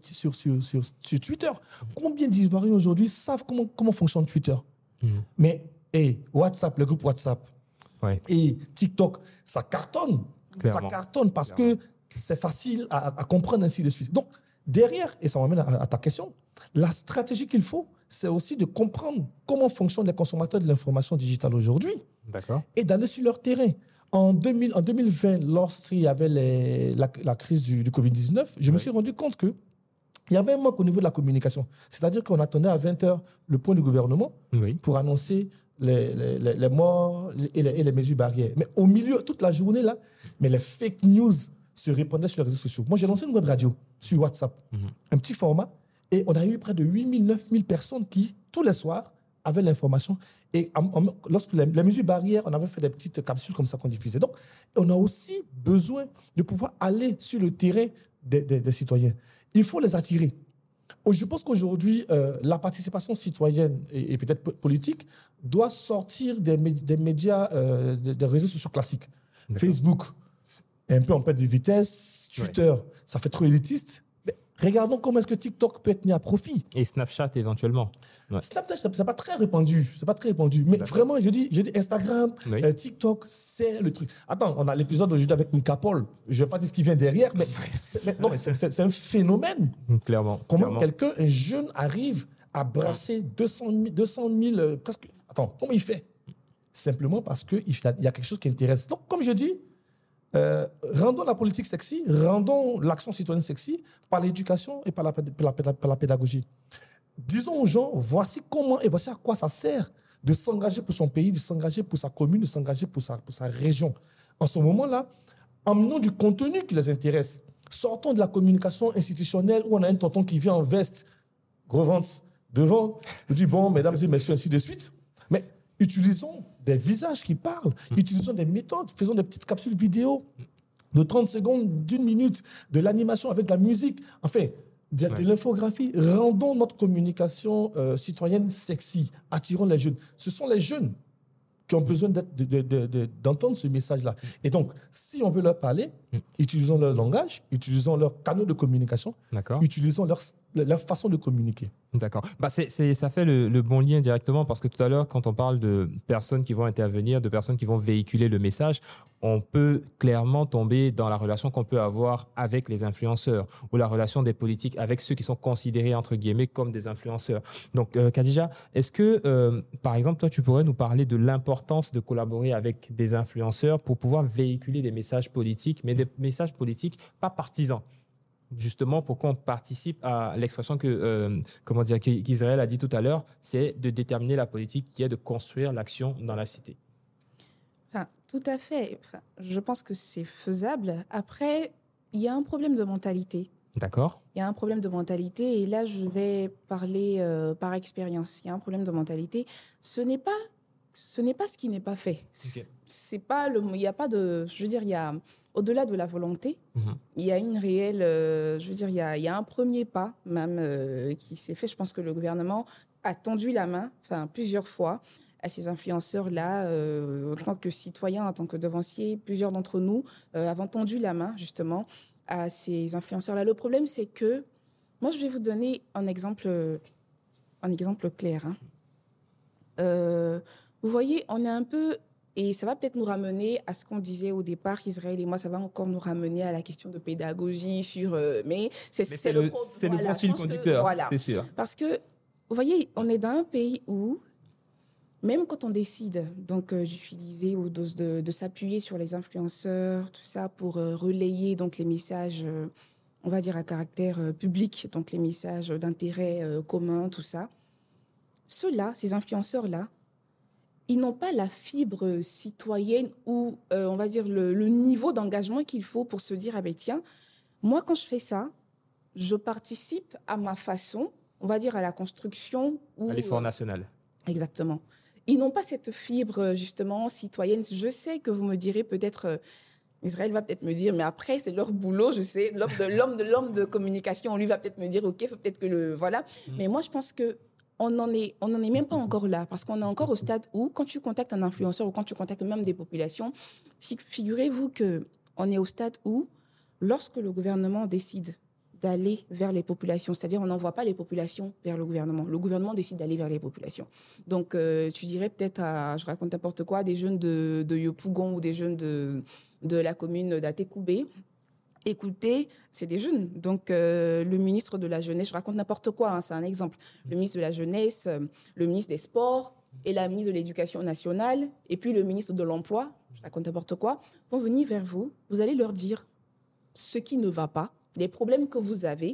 sur Twitter. Combien d'Ivoiriens aujourd'hui savent comment fonctionne Twitter? Mais WhatsApp, le groupe WhatsApp, et TikTok, ça cartonne. Clairement. Ça cartonne parce que c'est facile à comprendre, ainsi de suite. Donc, derrière, et ça m'amène à ta question, la stratégie qu'il faut, c'est aussi de comprendre comment fonctionnent les consommateurs de l'information digitale aujourd'hui. D'accord. Et d'aller sur leur terrain. En 2020, lorsqu'il y avait la crise du Covid-19, je me suis rendu compte que il y avait un manque au niveau de la communication. C'est-à-dire qu'on attendait à 20h le point du gouvernement Oui. pour annoncer les morts et les mesures barrières. Mais au milieu, toute la journée, là, mais les fake news se répandaient sur les réseaux sociaux. Moi, j'ai lancé une web radio sur WhatsApp, un petit format, et on a eu près de 8000, 9000 personnes qui, tous les soirs, avaient l'information. Et lorsque les mesures barrières, on avait fait des petites capsules comme ça qu'on diffusait. Donc, on a aussi besoin de pouvoir aller sur le terrain des citoyens. Il faut les attirer. Je pense qu'aujourd'hui, la participation citoyenne et peut-être politique doit sortir des médias, des réseaux sociaux classiques. D'accord. Facebook, un peu en perte de vitesse. Twitter, ça fait trop élitiste. Mais regardons comment est-ce que TikTok peut être mis à profit. Et Snapchat éventuellement. Ouais. Snapchat, c'est pas très répandu. C'est pas très répandu. Mais vraiment, je dis Instagram, TikTok, c'est le truc. Attends, on a l'épisode d'aujourd'hui avec Mika Paul. Je vais pas dire ce qui vient derrière, mais c'est un phénomène. Clairement. Comment un jeune arrive à brasser 200 000 presque. Attends, comment il fait? Simplement parce qu'il y a quelque chose qui intéresse. Donc, comme je dis, rendons la politique sexy, rendons l'action citoyenne sexy par l'éducation et par la pédagogie. Disons aux gens, voici comment et voici à quoi ça sert de s'engager pour son pays, de s'engager pour sa commune, de s'engager pour sa région. En ce moment-là, emmenons du contenu qui les intéresse. Sortons de la communication institutionnelle où on a un tonton qui vient en veste, gros ventre, devant, nous dit bon, mesdames et messieurs, ainsi de suite. Mais utilisons des visages qui parlent, utilisons des méthodes, faisons des petites capsules vidéo de 30 secondes, d'1 minute, de l'animation avec la musique. Enfin, de l'infographie, rendons notre communication citoyenne sexy, attirons les jeunes. Ce sont les jeunes qui ont besoin d'entendre ce message-là. Et donc, si on veut leur parler, utilisons leur langage, utilisons leurs canaux de communication, utilisons leur façon de communiquer. D'accord. Ça fait le bon lien directement parce que tout à l'heure, quand on parle de personnes qui vont intervenir, de personnes qui vont véhiculer le message, on peut clairement tomber dans la relation qu'on peut avoir avec les influenceurs ou la relation des politiques avec ceux qui sont considérés, entre guillemets, comme des influenceurs. Donc, Khadija, est-ce que, par exemple, toi, tu pourrais nous parler de l'importance de collaborer avec des influenceurs pour pouvoir véhiculer des messages politiques, mais des messages politiques pas partisans? Justement, pour qu'on participe à l'expression qu'Israël a dit tout à l'heure, c'est de déterminer la politique qui est de construire l'action dans la cité. Tout à fait. Je pense que c'est faisable. Après, il y a un problème de mentalité. D'accord. Il y a un problème de mentalité et là, je vais parler par expérience. Il y a un problème de mentalité. Ce n'est pas ce qui n'est pas fait. Okay. C'est pas il y a pas de, je veux dire, il y a au-delà de la volonté, il y a une réelle, je veux dire, il y a un premier pas même qui s'est fait. Je pense que le gouvernement a tendu la main, plusieurs fois, à ces influenceurs-là, en tant que citoyens, en tant que devanciers. Plusieurs d'entre nous avons tendu la main, justement, à ces influenceurs-là. Le problème, c'est que, moi, je vais vous donner un exemple clair. Vous voyez, on est un peu... Et ça va peut-être nous ramener à ce qu'on disait au départ, Israël et moi, ça va encore nous ramener à la question de pédagogie mais c'est le bon fil conducteur, c'est sûr. Parce que, vous voyez, on est dans un pays où, même quand on décide d'utiliser ou de s'appuyer sur les influenceurs, tout ça, pour relayer donc les messages, on va dire à caractère public, donc les messages d'intérêt commun, tout ça, ces influenceurs-là, ils n'ont pas la fibre citoyenne ou, on va dire, le niveau d'engagement qu'il faut pour se dire, tiens, moi, quand je fais ça, je participe à ma façon, on va dire, à la construction. À l'effort national. Exactement. Ils n'ont pas cette fibre, justement, citoyenne. Je sais que vous me direz peut-être... Israël va peut-être me dire, mais après, c'est leur boulot, je sais. L'homme de communication, lui va peut-être me dire, OK, il faut peut-être que Voilà. Mais moi, je pense que on n'en est même pas encore là, parce qu'on est encore au stade où, quand tu contactes un influenceur ou quand tu contactes même des populations, figurez-vous qu'on est au stade où, lorsque le gouvernement décide d'aller vers les populations, c'est-à-dire on n'envoie pas les populations vers le gouvernement décide d'aller vers les populations. Donc, tu dirais peut-être, je raconte n'importe quoi, des jeunes de Yopougon ou des jeunes de la commune d'Atekoubé. Écoutez, c'est des jeunes. Donc, le ministre de la Jeunesse, je raconte n'importe quoi, c'est un exemple. Le ministre de la Jeunesse, le ministre des Sports et la ministre de l'Éducation nationale, et puis le ministre de l'Emploi, je raconte n'importe quoi, vont venir vers vous. Vous allez leur dire ce qui ne va pas, les problèmes que vous avez.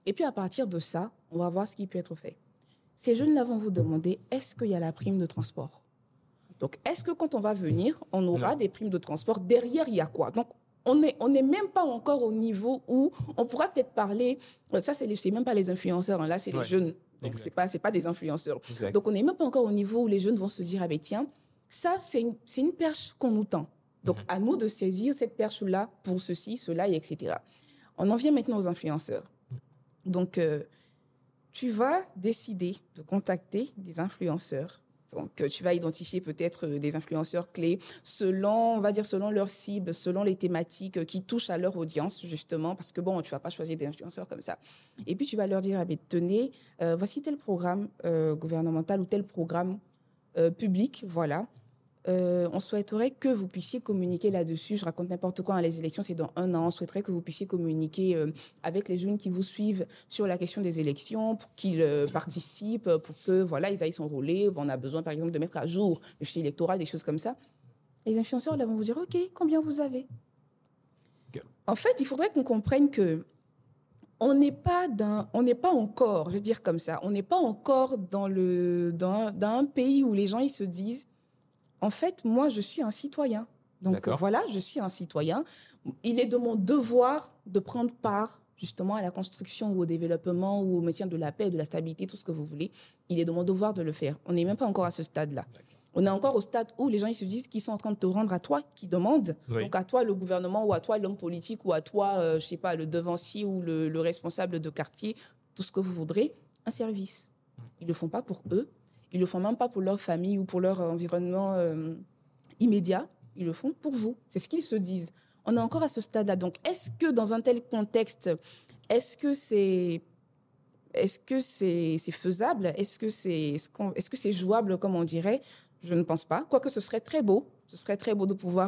Et puis, à partir de ça, on va voir ce qui peut être fait. Ces jeunes-là vont vous demander, est-ce qu'il y a la prime de transport? Donc, est-ce que quand on va venir, on aura des primes de transport? Derrière, il y a quoi? Donc, on n'est même pas encore au niveau où on pourra peut-être parler. Ça, c'est même pas les influenceurs. Hein, là, c'est les jeunes. Donc, c'est pas des influenceurs. Exact. Donc, on n'est même pas encore au niveau où les jeunes vont se dire, ah ben tiens, ça, c'est une perche qu'on nous tend. Donc, à nous de saisir cette perche-là pour ceci, cela, et etc. On en vient maintenant aux influenceurs. Donc, tu vas décider de contacter des influenceurs. Donc, tu vas identifier peut-être des influenceurs clés selon, on va dire, selon leur cible, selon les thématiques qui touchent à leur audience, justement, parce que bon, tu vas pas choisir des influenceurs comme ça. Et puis, tu vas leur dire, ah, ben, tenez, voici tel programme gouvernemental ou tel programme public, voilà. On souhaiterait que vous puissiez communiquer là-dessus. Je raconte n'importe quoi, hein, les élections, c'est dans 1 an. On souhaiterait que vous puissiez communiquer avec les jeunes qui vous suivent sur la question des élections, pour qu'ils participent, pour que voilà, ils aillent s'enrôler. On a besoin, par exemple, de mettre à jour le fichier électoral, des choses comme ça. Les influenceurs là, vont vous dire, OK, combien vous avez? En fait, il faudrait qu'on comprenne que on n'est pas encore, je vais dire comme ça, on n'est pas encore dans un pays où les gens ils se disent, en fait, moi, je suis un citoyen. Donc voilà, je suis un citoyen. Il est de mon devoir de prendre part justement à la construction ou au développement ou au maintien de la paix, de la stabilité, tout ce que vous voulez. Il est de mon devoir de le faire. On n'est même pas encore à ce stade-là. On est encore au stade où les gens ils se disent qu'ils sont en train de te rendre à toi, qui demandent. Oui. Donc à toi, le gouvernement, ou à toi, l'homme politique, ou à toi, je sais pas, le devancier ou le responsable de quartier, tout ce que vous voudrez, un service. Ils ne le font pas pour eux. Ils ne le font même pas pour leur famille ou pour leur environnement immédiat. Ils le font pour vous. C'est ce qu'ils se disent. On est encore à ce stade-là. Donc, est-ce que dans un tel contexte, est-ce que c'est faisable? Est-ce que c'est jouable, comme on dirait? Je ne pense pas. Quoique ce serait très beau. Ce serait très beau de pouvoir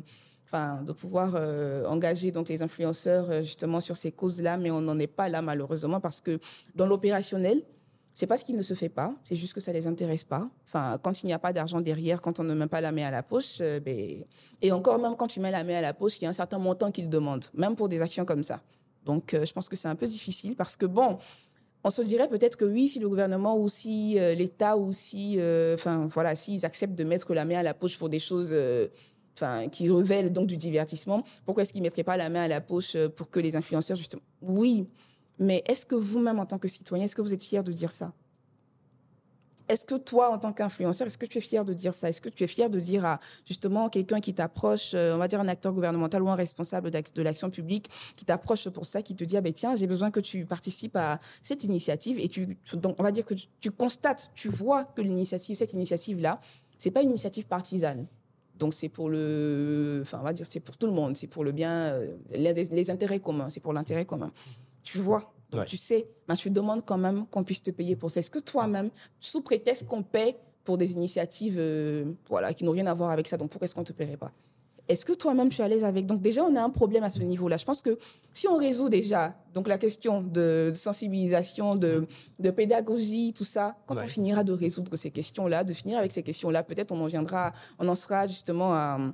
engager donc, les influenceurs justement sur ces causes-là, mais on n'en est pas là, malheureusement, parce que dans l'opérationnel, c'est pas ce qui ne se fait pas, c'est juste que ça les intéresse pas. Enfin, quand il n'y a pas d'argent derrière, quand on ne met pas la main à la poche, et encore même quand tu mets la main à la poche, il y a un certain montant qu'ils demandent, même pour des actions comme ça. Donc, je pense que c'est un peu difficile parce que bon, on se dirait peut-être que oui, si le gouvernement ou si l'État ou si, s'ils acceptent de mettre la main à la poche pour des choses, qui révèlent donc du divertissement, pourquoi est-ce qu'ils mettraient pas la main à la poche pour que les influenceurs justement, oui. Mais est-ce que vous-même, en tant que citoyen, est-ce que vous êtes fier de dire ça? Est-ce que toi, en tant qu'influenceur, est-ce que tu es fier de dire ça? Est-ce que tu es fier de dire à, justement, quelqu'un qui t'approche, on va dire un acteur gouvernemental ou un responsable de l'action publique, qui t'approche pour ça, qui te dit, ah ben tiens, j'ai besoin que tu participes à cette initiative, et donc, on va dire que tu constates, tu vois que cette initiative-là, c'est pas une initiative partisane. Donc, c'est pour c'est pour tout le monde, c'est pour le bien, les intérêts communs, c'est pour l'intérêt commun. Tu vois, donc tu sais, mais tu demandes quand même qu'on puisse te payer pour ça. Est-ce que toi-même, sous prétexte qu'on paie pour des initiatives qui n'ont rien à voir avec ça, donc pourquoi est-ce qu'on ne te paierait pas? Est-ce que toi-même, tu es à l'aise avec? Donc déjà, on a un problème à ce niveau-là. Je pense que si on résout déjà donc, la question de sensibilisation, de pédagogie, tout ça, quand on finira de résoudre ces questions-là, de finir avec ces questions-là, peut-être on en sera justement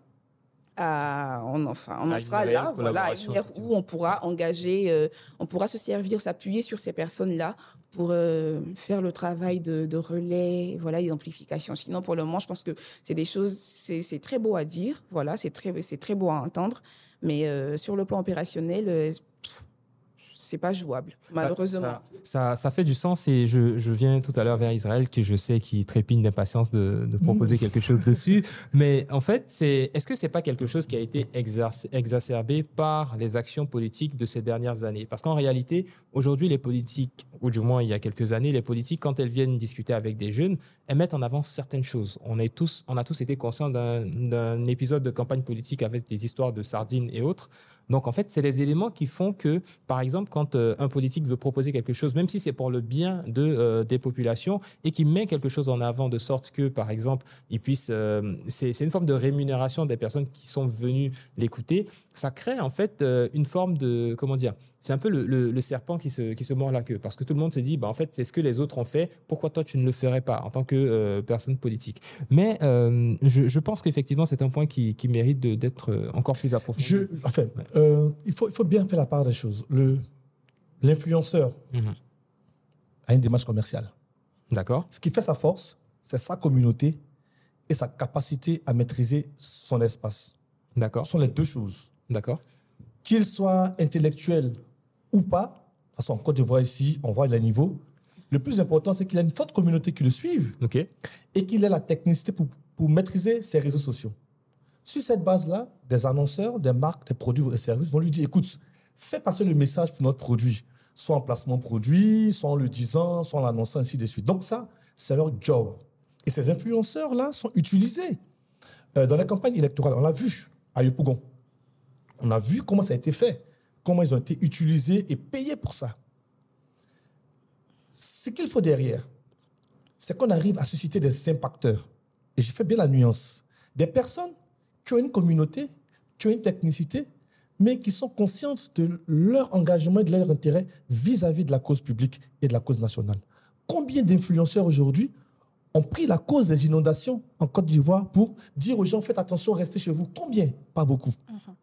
on en sera là, voilà, à une manière où on pourra engager, on pourra se servir, s'appuyer sur ces personnes-là pour faire le travail de relais, voilà, d'amplification. Sinon, pour le moment, je pense que c'est des choses, c'est très beau à dire, voilà, c'est très beau à entendre, mais sur le plan opérationnel, c'est pas jouable, malheureusement. Ça fait du sens et je viens tout à l'heure vers Israël que je sais qu'il trépigne d'impatience de proposer quelque chose dessus. Mais en fait, est-ce que c'est pas quelque chose qui a été exacerbé par les actions politiques de ces dernières années? Parce qu'en réalité, aujourd'hui, les politiques, ou du moins il y a quelques années, les politiques, quand elles viennent discuter avec des jeunes, elles mettent en avant certaines choses. On a tous été conscients d'un épisode de campagne politique avec des histoires de sardines et autres. Donc, en fait, c'est les éléments qui font que, par exemple, quand un politique veut proposer quelque chose, même si c'est pour le bien des populations, et qu'il met quelque chose en avant de sorte que, par exemple, il puisse... c'est une forme de rémunération des personnes qui sont venues l'écouter. Ça crée, en fait, une forme de... Comment dire ? C'est un peu le serpent qui se mord la queue. Parce que tout le monde se dit, en fait, c'est ce que les autres ont fait. Pourquoi toi, tu ne le ferais pas en tant que personne politique? Mais je pense qu'effectivement, c'est un point qui mérite d'être encore plus approfondi. Il faut bien faire la part des choses. l'influenceur Mhm. a une démarche commerciale. D'accord. Ce qui fait sa force, c'est sa communauté et sa capacité à maîtriser son espace. D'accord. Ce sont les deux choses. D'accord. Qu'il soit intellectuel ou pas, de toute façon, en Côte d'Ivoire ici, on voit les niveaux. Le plus important, c'est qu'il a une forte communauté qui le suive OK. et qu'il ait la technicité pour maîtriser ses réseaux sociaux. Sur cette base-là, des annonceurs, des marques, des produits et services vont lui dire, écoute, fais passer le message pour notre produit, soit en placement produit, soit en le disant, soit en l'annonçant, ainsi de suite. Donc ça, c'est leur job. Et ces influenceurs-là sont utilisés dans les campagnes électorales. On l'a vu à Yopougon. On a vu comment ça a été fait, comment ils ont été utilisés et payés pour ça. Ce qu'il faut derrière, c'est qu'on arrive à susciter des impacteurs. Et je fais bien la nuance. Des personnes qui ont une communauté, qui ont une technicité, mais qui sont conscientes de leur engagement et de leur intérêt vis-à-vis de la cause publique et de la cause nationale. Combien d'influenceurs aujourd'hui ont pris la cause des inondations en Côte d'Ivoire pour dire aux gens, faites attention, restez chez vous? Combien? Pas beaucoup.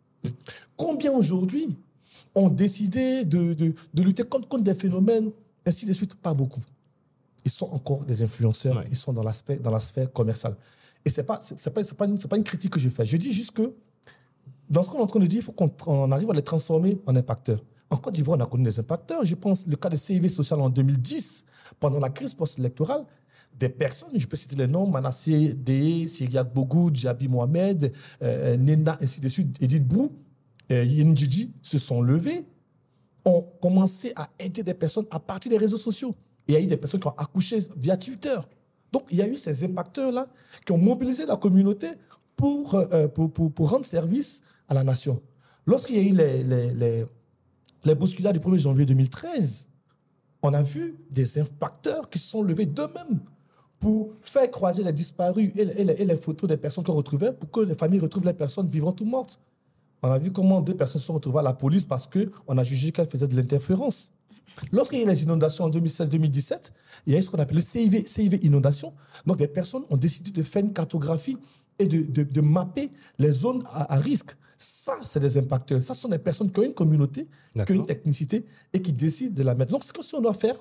Combien aujourd'hui ont décidé de lutter contre des phénomènes, ainsi de suite? Pas beaucoup. Ils sont encore des influenceurs, Ouais. ils sont dans la sphère commerciale. Et ce n'est pas une critique que je fais. Je dis juste que dans ce qu'on est en train de dire, il faut qu'on arrive à les transformer en impacteurs. En Côte d'Ivoire, on a connu des impacteurs. Je pense le cas de CIV Social en 2010, pendant la crise post-électorale. Des personnes, je peux citer les noms, Manassé Deye, Syriac Bogou, Djabi Mohamed, Nena, ainsi de suite, Edith Brou, Yin Djidji, se sont levés, ont commencé à aider des personnes à partir des réseaux sociaux. Et il y a eu des personnes qui ont accouché via Twitter. Donc, il y a eu ces impacteurs-là qui ont mobilisé la communauté pour rendre service à la nation. Lorsqu'il y a eu les bousculades du 1er janvier 2013, on a vu des impacteurs qui se sont levés d'eux-mêmes pour faire croiser les disparus et les photos des personnes qu'on retrouvait pour que les familles retrouvent les personnes vivantes ou mortes. On a vu comment 2 personnes se sont retrouvées à la police parce qu'on a jugé qu'elles faisaient de l'interférence. Lorsqu'il y a eu les inondations en 2016-2017, il y a eu ce qu'on appelle le CIV inondation. Donc, des personnes ont décidé de faire une cartographie et de mapper les zones à risque. Ça, c'est des impacteurs. Ça, ce sont des personnes qui ont une communauté, qui ont une technicité et qui décident de la mettre. Donc, ce qu'on doit faire,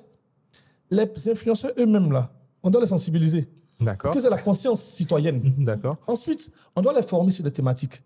les influenceurs eux-mêmes, là, on doit les sensibiliser. D'accord. Parce que c'est la conscience citoyenne. D'accord. Ensuite, on doit les former sur des thématiques.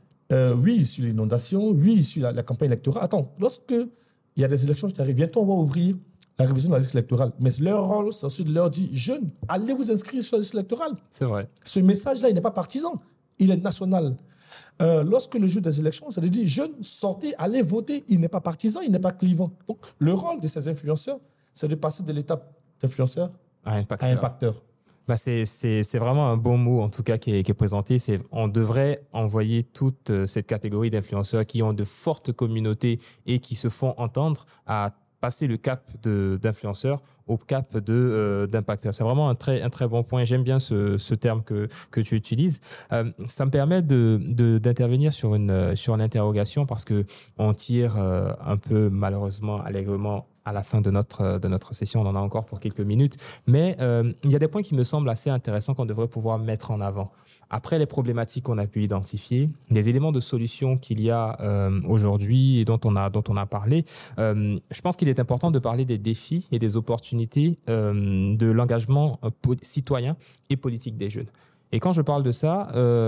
Oui, sur l'inondation, oui, sur la campagne électorale. Attends, lorsque il y a des élections qui arrivent, bientôt on va ouvrir la révision de la liste électorale. Mais leur rôle, c'est aussi de leur dire, jeunes, allez vous inscrire sur la liste électorale. C'est vrai. Ce message-là, il n'est pas partisan, il est national. Lorsque le jour des élections, ça veut dire, jeunes, sortez, allez voter. Il n'est pas partisan, il n'est pas clivant. Donc, le rôle de ces influenceurs, c'est de passer de l'étape d'influenceur à impacteur. Bah c'est vraiment un bon mot, en tout cas, qui est présenté. On devrait envoyer toute cette catégorie d'influenceurs qui ont de fortes communautés et qui se font entendre à passer le cap d'influenceurs au cap d'impacteurs. C'est vraiment un très bon point. J'aime bien ce terme que tu utilises. Ça me permet d'intervenir sur une interrogation parce qu'on tire un peu, malheureusement, allègrement, à la fin de notre session. On en a encore pour quelques minutes. Mais il y a des points qui me semblent assez intéressants qu'on devrait pouvoir mettre en avant. Après les problématiques qu'on a pu identifier, les éléments de solution qu'il y a aujourd'hui et dont on a parlé, je pense qu'il est important de parler des défis et des opportunités de l'engagement citoyen et politique des jeunes. Et quand je parle de ça,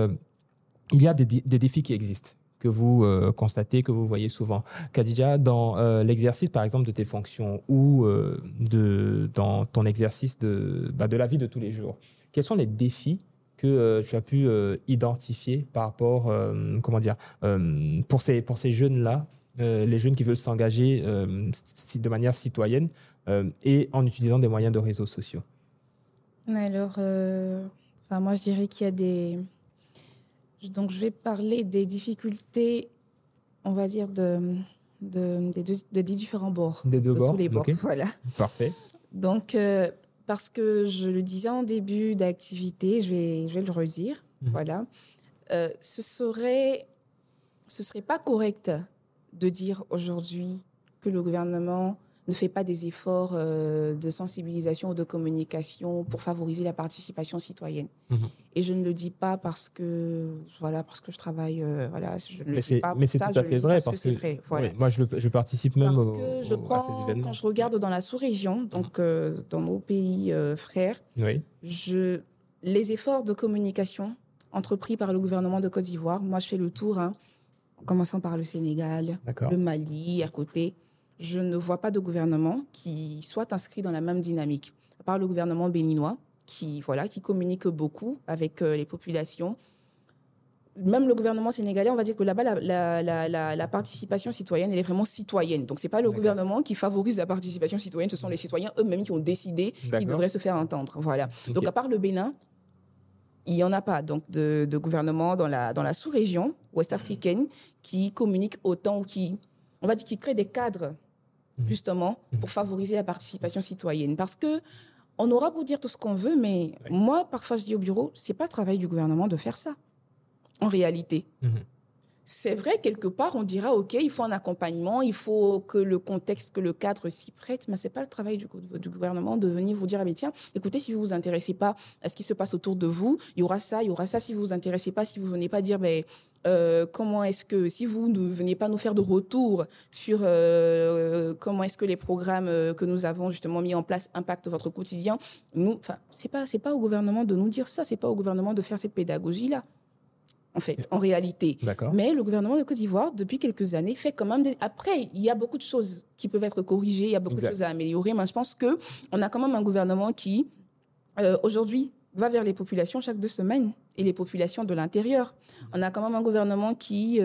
il y a des défis qui existent, que vous constatez, que vous voyez souvent. Khadija, dans l'exercice, par exemple, de tes fonctions ou dans ton exercice de la vie de tous les jours, quels sont les défis que tu as pu identifier par rapport, pour ces jeunes-là, les jeunes qui veulent s'engager de manière citoyenne et en utilisant des moyens de réseaux sociaux? Alors, moi, je dirais qu'il y a des... Donc, je vais parler des difficultés, on va dire, des différents bords. Des deux de bords, tous les bords, okay. voilà. Parfait. Donc, parce que je le disais en début d'activité, je vais le redire, voilà. Ce serait pas correct de dire aujourd'hui que le gouvernement ne fait pas des efforts de sensibilisation ou de communication pour favoriser la participation citoyenne. Et je ne le dis pas parce que je travaille, je ne le dis pas mais c'est ça, tout à fait vrai parce que c'est vrai. Voilà. Oui, moi, je participe même Parce que à ces événements. quand je regarde dans la sous-région, donc dans nos pays frères, Oui. les efforts de communication entrepris par le gouvernement de Côte d'Ivoire, moi je fais le tour, en commençant par le Sénégal, le Mali, à côté, je ne vois pas de gouvernement qui soit inscrit dans la même dynamique, à part le gouvernement béninois, qui communique beaucoup avec les populations. Même le gouvernement sénégalais, on va dire que là-bas, la participation citoyenne, elle est vraiment citoyenne. Donc, ce n'est pas le gouvernement qui favorise la participation citoyenne, ce sont les citoyens eux-mêmes qui ont décidé qu'ils devraient se faire entendre. Voilà. Donc, à part le Bénin, il n'y en a pas donc, de gouvernement dans la sous-région ouest-africaine qui communique autant ou qui crée des cadres, justement, pour favoriser la participation citoyenne. Parce que on aura beau dire tout ce qu'on veut, mais moi, parfois, je dis au bureau, ce n'est pas le travail du gouvernement de faire ça. En réalité. C'est vrai, quelque part, on dira, OK, il faut un accompagnement, il faut que le contexte, que le cadre s'y prête, mais ce n'est pas le travail du gouvernement de venir vous dire, tiens, écoutez, si vous ne vous intéressez pas à ce qui se passe autour de vous, il y aura ça, si vous ne vous intéressez pas, si vous ne venez pas dire, comment est-ce que, si vous ne venez pas nous faire de retour sur comment est-ce que les programmes que nous avons justement mis en place impactent votre quotidien, c'est pas au gouvernement de nous dire ça, c'est pas au gouvernement de faire cette pédagogie-là. En fait, en réalité. Mais le gouvernement de Côte d'Ivoire, depuis quelques années, fait quand même Après, il y a beaucoup de choses qui peuvent être corrigées, il y a beaucoup de choses à améliorer, mais je pense qu'on a quand même un gouvernement qui, aujourd'hui, va vers les populations chaque 2 semaines, et les populations de l'intérieur. On a quand même un gouvernement qui...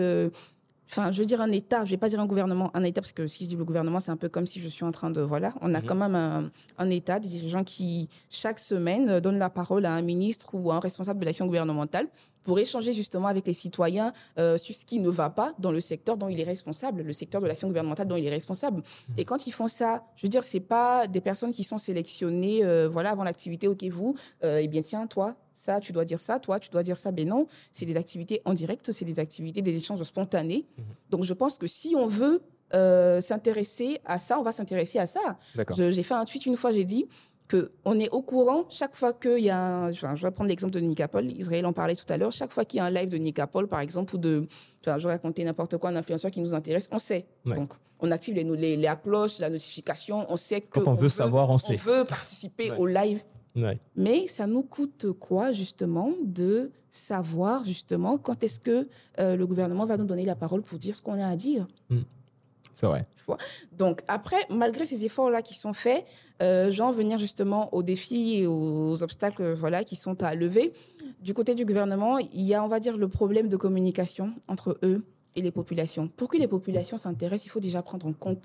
je veux dire un État, je ne vais pas dire un État, parce que si je dis le gouvernement, c'est un peu comme si je suis en train de... Voilà, on a quand même un État, des dirigeants qui, chaque semaine, donnent la parole à un ministre ou à un responsable de l'action gouvernementale pour échanger justement avec les citoyens sur ce qui ne va pas dans le secteur dont il est responsable, le secteur de l'action gouvernementale dont il est responsable. Et quand ils font ça, je veux dire, ce n'est pas des personnes qui sont sélectionnées avant l'activité, OK, vous, tiens, toi, ça, tu dois dire ça, toi, tu dois dire ça. Ben non, c'est des activités en direct, c'est des activités, des échanges spontanés. Donc, je pense que si on veut s'intéresser à ça, on va s'intéresser à ça. J'ai fait un tweet une fois, j'ai dit qu'on est au courant chaque fois qu'il y a je vais prendre l'exemple de Nicapol, Israël en parlait tout à l'heure, chaque fois qu'il y a un live de Nicapol, par exemple, ou je vais raconter n'importe quoi, un influenceur qui nous intéresse, on sait. Donc, on active la cloche, la notification, on sait que quand on veut savoir, on sait. On veut participer au live. Mais ça nous coûte quoi, justement, de savoir, justement, quand est-ce que le gouvernement va nous donner la parole pour dire ce qu'on a à dire. C'est vrai. Donc, après, malgré ces efforts-là qui sont faits, je vais en venir justement aux défis et aux obstacles qui sont à lever. Du côté du gouvernement, il y a, on va dire, le problème de communication entre eux et les populations. Pour que les populations s'intéressent, il faut déjà prendre en compte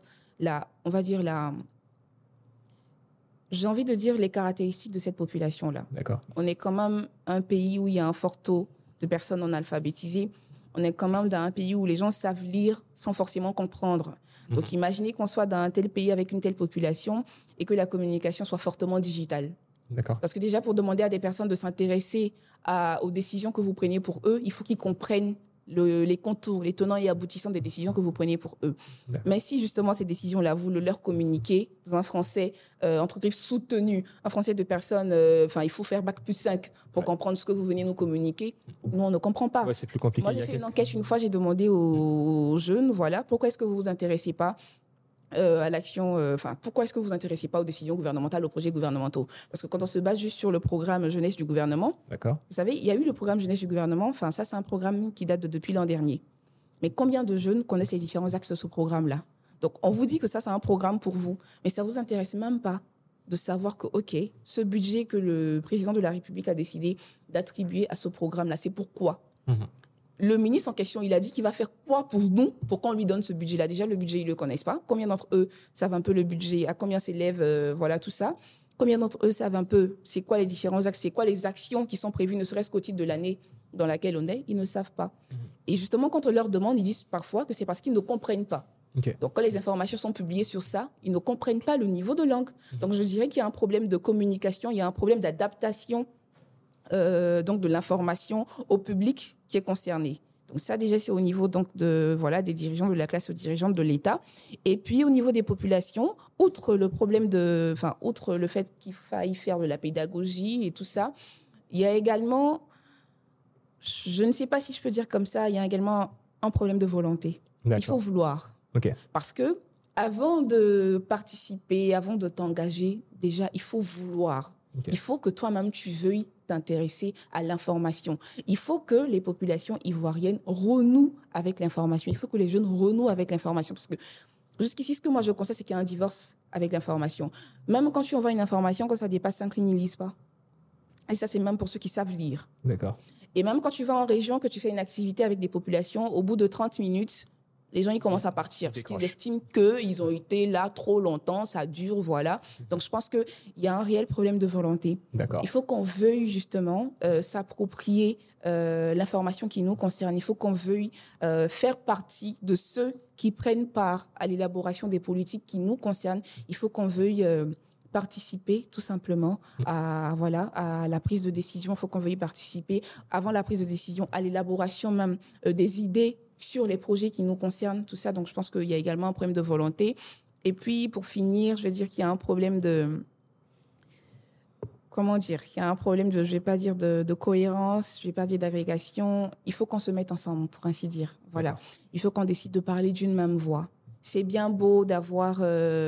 j'ai envie de dire les caractéristiques de cette population-là. On est quand même un pays où il y a un fort taux de personnes non alphabétisées. On est quand même dans un pays où les gens savent lire sans forcément comprendre. Donc, imaginez qu'on soit dans un tel pays avec une telle population et que la communication soit fortement digitale. Parce que déjà, pour demander à des personnes de s'intéresser aux décisions que vous prenez pour eux, il faut qu'ils comprennent les contours, les tenants et aboutissants des décisions que vous prenez pour eux. Mais si justement ces décisions-là, vous le leur communiquez dans un français entreprise soutenu, un français de personnes, il faut faire bac+5 pour comprendre ce que vous venez nous communiquer. Nous, on ne comprend pas. C'est plus compliqué. Moi, j'ai fait une enquête une fois, j'ai demandé aux jeunes, pourquoi est-ce que vous vous intéressez pas à l'action, pourquoi est-ce que vous vous intéressez pas aux décisions gouvernementales, aux projets gouvernementaux? Parce que quand on se base juste sur le programme jeunesse du gouvernement, vous savez, il y a eu le programme jeunesse du gouvernement, ça c'est un programme qui date depuis l'an dernier. Mais combien de jeunes connaissent les différents axes de ce programme-là? Donc on vous dit que ça c'est un programme pour vous, mais ça vous intéresse même pas de savoir que, OK, ce budget que le président de la République a décidé d'attribuer à ce programme-là, c'est pourquoi? Le ministre en question, il a dit qu'il va faire quoi pour nous, pour qu'on lui donne ce budget-là. Déjà, le budget, ils ne le connaissent pas. Combien d'entre eux savent un peu le budget, à combien s'élève, tout ça. Combien d'entre eux savent un peu c'est quoi les différents axes, c'est quoi les actions qui sont prévues, ne serait-ce qu'au titre de l'année dans laquelle on est, ils ne savent pas. Et justement, quand on leur demande, ils disent parfois que c'est parce qu'ils ne comprennent pas. Donc, quand les informations sont publiées sur ça, ils ne comprennent pas le niveau de langue. Donc, je dirais qu'il y a un problème de communication, il y a un problème d'adaptation donc de l'information au public qui est concerné. Donc ça, déjà, c'est au niveau donc, des dirigeants, de la classe dirigeante de l'État. Et puis, au niveau des populations, outre le fait qu'il faille faire de la pédagogie et tout ça, il y a également, je ne sais pas si je peux dire comme ça, il y a également un problème de volonté. D'accord. Il faut vouloir. Ok. Parce que avant de participer, avant de t'engager, déjà, il faut vouloir. Okay. Il faut que toi-même, tu veuilles t'intéresser à l'information. Il faut que les populations ivoiriennes renouent avec l'information. Il faut que les jeunes renouent avec l'information. Parce que jusqu'ici, ce que moi je constate, c'est qu'il y a un divorce avec l'information. Même quand tu envoies une information, quand ça dépasse 5 lignes, ils ne lisent pas. Et ça, c'est même pour ceux qui savent lire. D'accord. Et même quand tu vas en région, que tu fais une activité avec des populations, au bout de 30 minutes, les gens, ils commencent à partir parce qu'ils estiment qu'ils ont été là trop longtemps, ça dure, voilà. Donc, je pense qu'il y a un réel problème de volonté. D'accord. Il faut qu'on veuille justement s'approprier l'information qui nous concerne. Il faut qu'on veuille faire partie de ceux qui prennent part à l'élaboration des politiques qui nous concernent. Il faut qu'on veuille participer tout simplement à la prise de décision. Il faut qu'on veuille participer avant la prise de décision à l'élaboration même des idées sur les projets qui nous concernent, tout ça. Donc, je pense qu'il y a également un problème de volonté. Et puis, pour finir, je vais dire qu'il y a un problème de... Comment dire ? Il y a un problème de, je ne vais pas dire de cohérence, je ne vais pas dire d'agrégation. Il faut qu'on se mette ensemble, pour ainsi dire. Voilà. Il faut qu'on décide de parler d'une même voix. C'est bien beau d'avoir...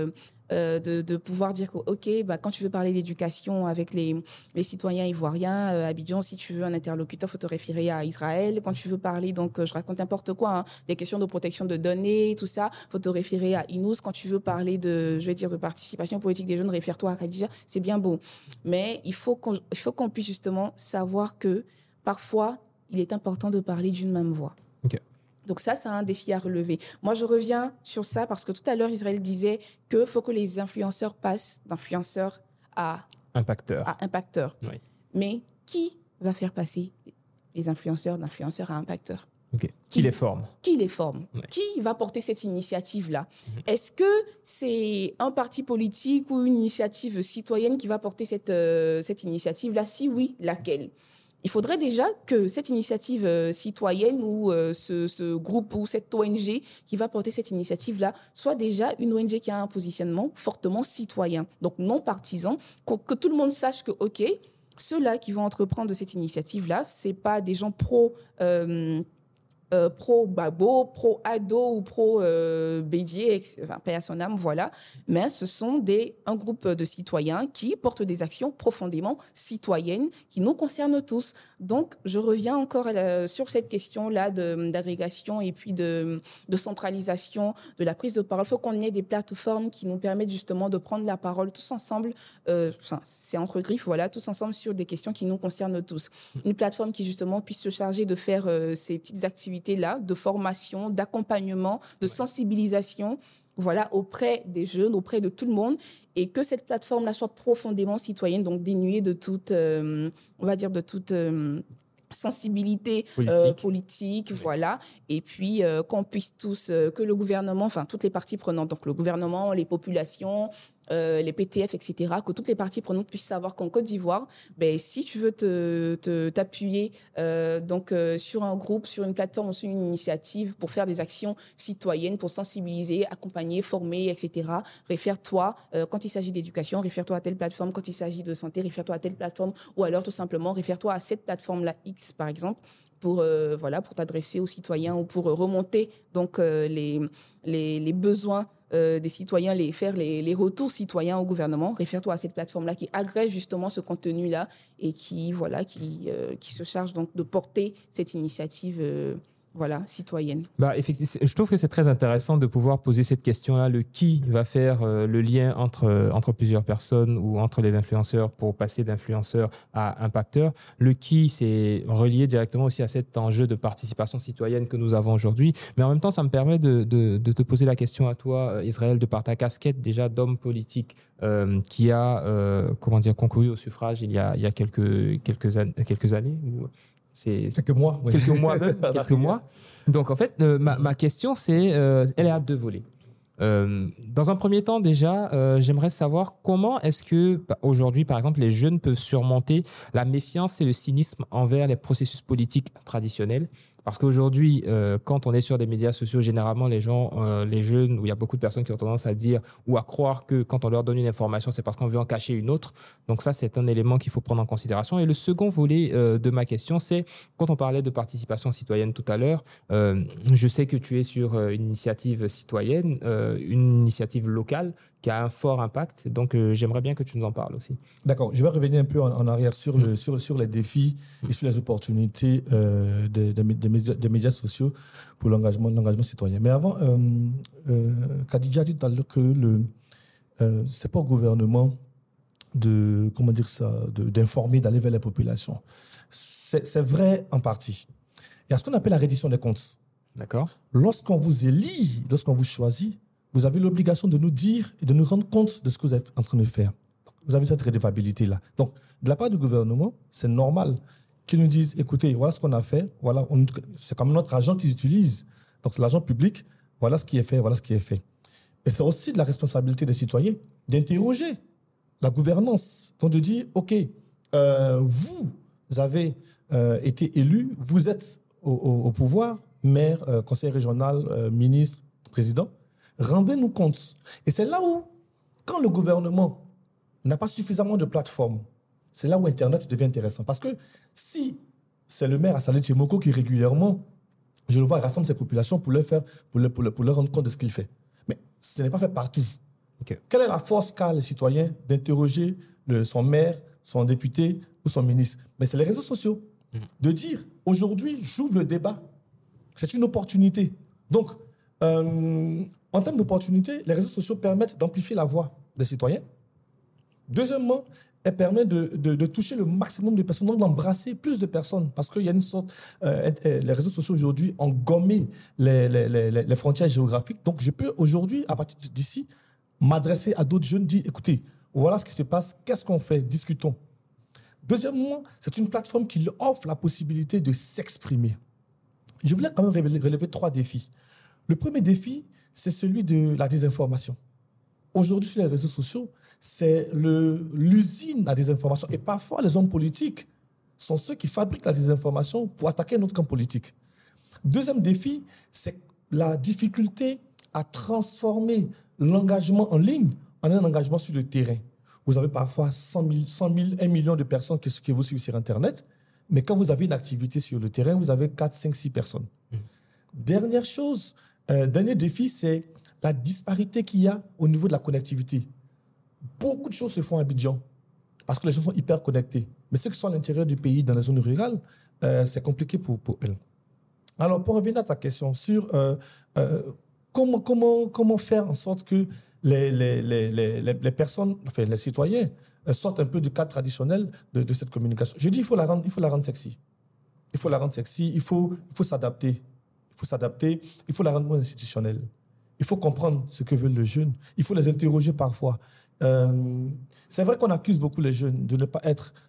de pouvoir dire que, OK, quand tu veux parler d'éducation avec les citoyens ivoiriens, Abidjan, si tu veux un interlocuteur, il faut te référer à Israël. Quand tu veux parler, donc je raconte n'importe quoi, des questions de protection de données, tout ça, il faut te référer à Inous. Quand tu veux parler de participation politique des jeunes, réfère-toi à Khadija. C'est bien beau. Mais il faut qu'on puisse justement savoir que parfois, il est important de parler d'une même voix. OK. Donc ça, c'est un défi à relever. Moi, je reviens sur ça parce que tout à l'heure, Israël disait qu'il faut que les influenceurs passent d'influenceurs à impacteurs. Oui. Mais qui va faire passer les influenceurs d'influenceurs à impacteurs ? Okay. Qui les forme ? Qui les forme ? Ouais. Qui va porter cette initiative-là ? Est-ce que c'est un parti politique ou une initiative citoyenne qui va porter cette initiative-là ? Si oui, laquelle ? Il faudrait déjà que cette initiative citoyenne ou ce groupe ou cette ONG qui va porter cette initiative-là soit déjà une ONG qui a un positionnement fortement citoyen, donc non partisan, que tout le monde sache que, OK, ceux-là qui vont entreprendre cette initiative-là, c'est pas des gens pro-Babo, pro-Ado ou pro-Bédier, enfin, paix à son âme, voilà. Mais ce sont un groupe de citoyens qui portent des actions profondément citoyennes qui nous concernent tous. Donc, je reviens encore sur cette question-là d'agrégation et puis de centralisation de la prise de parole. Il faut qu'on ait des plateformes qui nous permettent justement de prendre la parole tous ensemble, c'est entre griffes, voilà, tous ensemble sur des questions qui nous concernent tous. Une plateforme qui justement puisse se charger de faire ces petites activités là, de formation, d'accompagnement, de sensibilisation, voilà, auprès des jeunes, auprès de tout le monde, et que cette plateforme-là soit profondément citoyenne, donc dénuée de toute, on va dire, de toute sensibilité politique, voilà, et puis qu'on puisse tous, que le gouvernement, enfin toutes les parties prenantes, donc le gouvernement, les populations, les PTF, etc., que toutes les parties prenantes puissent savoir qu'en Côte d'Ivoire, si tu veux t'appuyer sur un groupe, sur une plateforme ou sur une initiative pour faire des actions citoyennes, pour sensibiliser, accompagner, former, etc., réfère-toi, quand il s'agit d'éducation, réfère-toi à telle plateforme, quand il s'agit de santé, réfère-toi à telle plateforme, ou alors tout simplement réfère-toi à cette plateforme-là X, par exemple, pour t'adresser aux citoyens ou pour remonter donc les besoins des citoyens, faire les retours citoyens au gouvernement. Réfère-toi à cette plateforme-là qui agrège justement ce contenu-là et qui se charge donc de porter cette initiative citoyenne. Effectivement, je trouve que c'est très intéressant de pouvoir poser cette question-là, le qui va faire le lien entre plusieurs personnes ou entre les influenceurs pour passer d'influenceurs à impacteurs. Le qui, c'est relié directement aussi à cet enjeu de participation citoyenne que nous avons aujourd'hui. Mais en même temps, ça me permet de te poser la question à toi, Israël, de par ta casquette déjà d'homme politique qui a concouru au suffrage il y a quelques années quelques mois. Oui. Quelques mois même. Quelques mois. Donc, en fait, ma question, elle est à deux volets. Dans un premier temps, déjà, j'aimerais savoir comment est-ce que, aujourd'hui, par exemple, les jeunes peuvent surmonter la méfiance et le cynisme envers les processus politiques traditionnels. Parce qu'aujourd'hui, quand on est sur des médias sociaux, généralement, les gens, les jeunes, où il y a beaucoup de personnes qui ont tendance à dire ou à croire que quand on leur donne une information, c'est parce qu'on veut en cacher une autre. Donc ça, c'est un élément qu'il faut prendre en considération. Et le second volet de ma question, c'est quand on parlait de participation citoyenne tout à l'heure, je sais que tu es sur une initiative citoyenne, une initiative locale qui a un fort impact. Donc, j'aimerais bien que tu nous en parles aussi. D'accord, je vais revenir un peu en arrière sur les défis et sur les opportunités des médias sociaux pour l'engagement citoyen. Mais avant, Khadija a dit tout à l'heure que c'est pas au gouvernement d'informer, d'aller vers les populations. C'est vrai en partie. Il y a ce qu'on appelle la reddition des comptes. D'accord. Lorsqu'on vous élit, lorsqu'on vous choisit, vous avez l'obligation de nous dire et de nous rendre compte de ce que vous êtes en train de faire. Vous avez cette redevabilité-là. Donc, de la part du gouvernement, c'est normal qu'ils nous disent, écoutez, voilà ce qu'on a fait, voilà, c'est comme notre argent qu'ils utilisent. Donc, c'est l'argent public, voilà ce qui est fait, voilà ce qui est fait. Mais c'est aussi de la responsabilité des citoyens d'interroger la gouvernance. Donc, de dire, OK, vous avez été élu, vous êtes au pouvoir, maire, conseiller régional, ministre, président, rendez-nous compte. Et c'est là où, quand le gouvernement n'a pas suffisamment de plateformes, c'est là où Internet devient intéressant. Parce que si c'est le maire à Salé Tchemoko qui régulièrement, je le vois, rassemble ses populations pour leur rendre compte de ce qu'il fait. Mais ce n'est pas fait partout. Okay. Quelle est la force qu'a le citoyen d'interroger son maire, son député ou son ministre? Mais c'est les réseaux sociaux. De dire, aujourd'hui, j'ouvre le débat. C'est une opportunité. Donc, en termes d'opportunité, les réseaux sociaux permettent d'amplifier la voix des citoyens. Deuxièmement, elle permet de toucher le maximum de personnes, donc d'embrasser plus de personnes, parce qu'il y a une sorte... les réseaux sociaux aujourd'hui ont gommé les frontières géographiques. Donc, je peux aujourd'hui, à partir d'ici, m'adresser à d'autres jeunes, dire, écoutez, voilà ce qui se passe, qu'est-ce qu'on fait, discutons. Deuxièmement, c'est une plateforme qui leur offre la possibilité de s'exprimer. Je voulais quand même relever 3 défis. Le premier défi, c'est celui de la désinformation. Aujourd'hui, sur les réseaux sociaux, c'est l'usine à désinformation. Et parfois, les hommes politiques sont ceux qui fabriquent la désinformation pour attaquer notre camp politique. Deuxième défi, c'est la difficulté à transformer l'engagement en ligne en un engagement sur le terrain. Vous avez parfois 100 000, 1 million de personnes qui vous suivent sur Internet, mais quand vous avez une activité sur le terrain, vous avez 4, 5, 6 personnes. Dernière chose, dernier défi, c'est la disparité qu'il y a au niveau de la connectivité. Beaucoup de choses se font à Abidjan parce que les gens sont hyper connectés. Mais ceux qui sont à l'intérieur du pays, dans les zones rurales, c'est compliqué pour elles. Alors, pour revenir à ta question sur comment faire en sorte que les personnes, enfin les citoyens, sortent un peu du cadre traditionnel de cette communication. Je dis il faut la rendre sexy. Il faut la rendre sexy, il faut s'adapter. Il faut la rendre moins institutionnelle. Il faut comprendre ce que veulent les jeunes. Il faut les interroger parfois. C'est vrai qu'on accuse beaucoup les jeunes de ne pas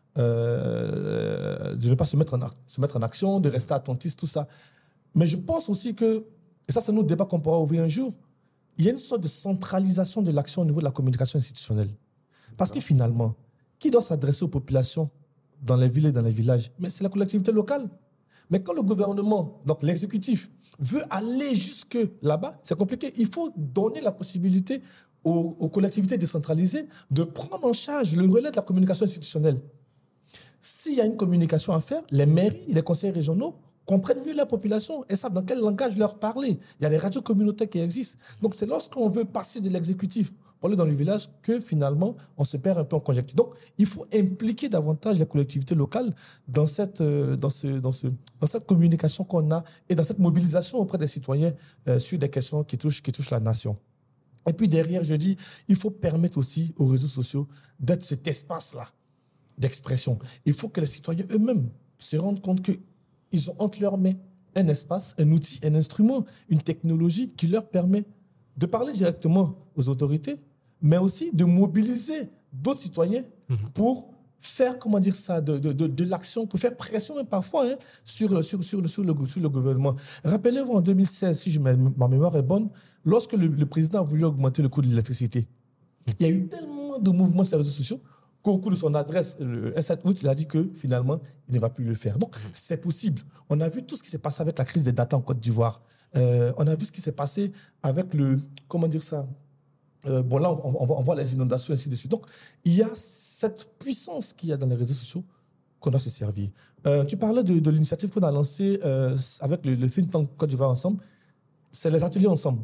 se mettre en action, de rester attentistes, tout ça. Mais je pense aussi que, et ça c'est notre débat qu'on pourra ouvrir un jour, il y a une sorte de centralisation de l'action au niveau de la communication institutionnelle. Parce que finalement, qui doit s'adresser aux populations dans les villes et dans les villages? Mais c'est la collectivité locale. Mais quand le gouvernement, donc l'exécutif, veut aller jusque là-bas, c'est compliqué. Il faut donner la possibilité aux collectivités décentralisées de prendre en charge le relais de la communication institutionnelle. S'il y a une communication à faire, les mairies, les conseils régionaux comprennent mieux la population et savent dans quel langage leur parler. Il y a des radios communautaires qui existent. Donc, c'est lorsqu'on veut passer de l'exécutif pour aller dans le village que, finalement, on se perd un peu en conjecture. Donc, il faut impliquer davantage les collectivités locales dans cette communication qu'on a et dans cette mobilisation auprès des citoyens sur des questions qui touchent la nation. Et puis, derrière, je dis, il faut permettre aussi aux réseaux sociaux d'être cet espace-là d'expression. Il faut que les citoyens eux-mêmes se rendent compte qu'ils ont entre leurs mains un espace, un outil, un instrument, une technologie qui leur permet de parler directement aux autorités, mais aussi de mobiliser d'autres citoyens pour faire, comment dire ça, de l'action, pour faire pression même parfois sur le gouvernement. Rappelez-vous, en 2016, si ma mémoire est bonne, lorsque le président a voulu augmenter le coût de l'électricité, il y a eu tellement de mouvements sur les réseaux sociaux qu'au cours de son adresse, le 7 août, il a dit que finalement, il ne va plus le faire. Donc, c'est possible. On a vu tout ce qui s'est passé avec la crise des data en Côte d'Ivoire. On a vu ce qui s'est passé avec le... Comment dire ça bon, là, on voit les inondations, ainsi de suite. Donc, il y a cette puissance qu'il y a dans les réseaux sociaux qu'on doit se servir. Tu parlais de l'initiative qu'on a lancée avec le think tank Côte d'Ivoire ensemble. C'est les ateliers ensemble.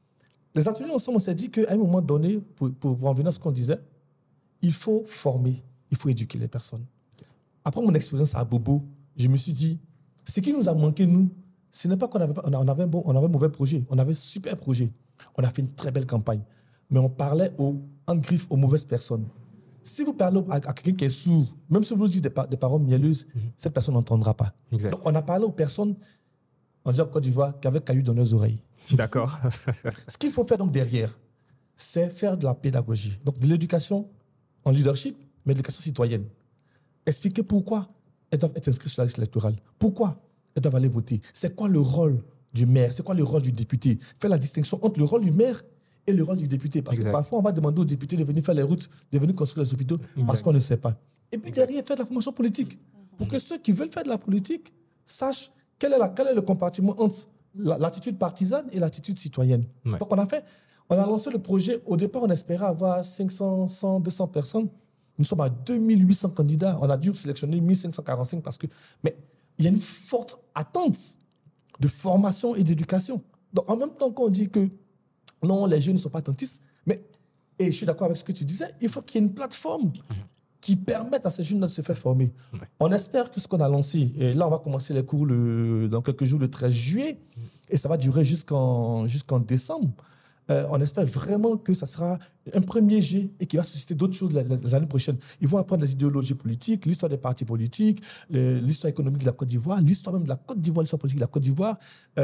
Les ateliers ensemble, on s'est dit qu'à un moment donné, pour en venir à ce qu'on disait, il faut former, il faut éduquer les personnes. Après mon expérience à Bobo, je me suis dit, ce qui nous a manqué, nous, ce n'est pas qu'on avait, on avait un mauvais projet, on avait un super projet. On a fait une très belle campagne. Mais on parlait en griffe aux mauvaises personnes. Si vous parlez à quelqu'un qui est sourd, même si vous lui dites des paroles mielleuses, cette personne n'entendra pas. Exact. Donc, on a parlé aux personnes, on dit en Côte d'Ivoire, qui avaient caillou dans leurs oreilles. D'accord. Ce qu'il faut faire donc derrière, c'est faire de la pédagogie. Donc, de l'éducation en leadership, mais de l'éducation citoyenne. Expliquer pourquoi elles doivent être inscrites sur la liste électorale. Pourquoi elles doivent aller voter. C'est quoi le rôle du maire? C'est quoi le rôle du député? Faire la distinction entre le rôle du maire et le rôle du député. Parce que parfois, on va demander aux députés de venir faire les routes, de venir construire les hôpitaux, parce qu'on ne sait pas. Et puis derrière, faire de la formation politique. Pour que ceux qui veulent faire de la politique sachent quel est le compartiment entre l'attitude partisane et l'attitude citoyenne. Ouais. Donc, on a lancé le projet. Au départ, on espérait avoir 500, 100, 200 personnes. Nous sommes à 2800 candidats. On a dû sélectionner 1545 parce que... Mais il y a une forte attente de formation et d'éducation. Donc, en même temps qu'on dit que non, les jeunes ne sont pas attentistes, et je suis d'accord avec ce que tu disais, il faut qu'il y ait une plateforme qui permette à ces jeunes de se faire former. Ouais. On espère que ce qu'on a lancé, et là, on va commencer les cours dans quelques jours, le 13 juillet, et ça va durer jusqu'en décembre. On espère vraiment que ça sera un premier jet et qu'il va susciter d'autres choses les années prochaines. Ils vont apprendre les idéologies politiques, l'histoire des partis politiques, l'histoire économique de la Côte d'Ivoire, l'histoire même de la Côte d'Ivoire, l'histoire politique de la Côte d'Ivoire.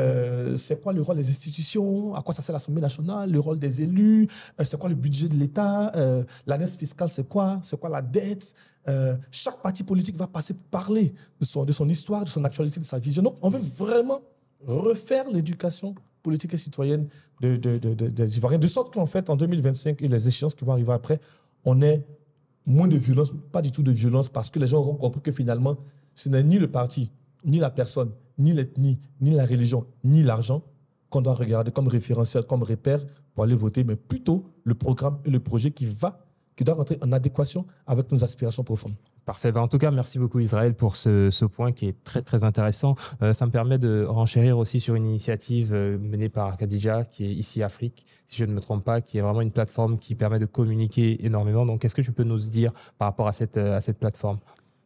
C'est quoi le rôle des institutions, à quoi ça sert l'Assemblée nationale, le rôle des élus, c'est quoi le budget de l'État, l'année fiscale, c'est quoi la dette. Chaque parti politique va passer pour parler de son histoire, de son actualité, de sa vision. Donc, on veut vraiment refaire l'éducation politique et citoyenne des Ivoiriens, de sorte qu'en fait, en 2025 et les échéances qui vont arriver après, on ait moins de violence, pas du tout de violence, parce que les gens auront compris que finalement, ce n'est ni le parti, ni la personne, ni l'ethnie, ni la religion, ni l'argent qu'on doit regarder comme référentiel, comme repère pour aller voter, mais plutôt le programme et le projet qui doit rentrer en adéquation avec nos aspirations profondes. Parfait. En tout cas, merci beaucoup Israël pour ce point qui est très très intéressant. Ça me permet de renchérir aussi sur une initiative menée par Khadija qui est ici Afrique, si je ne me trompe pas, qui est vraiment une plateforme qui permet de communiquer énormément. Donc, qu'est-ce que tu peux nous dire par rapport à cette plateforme?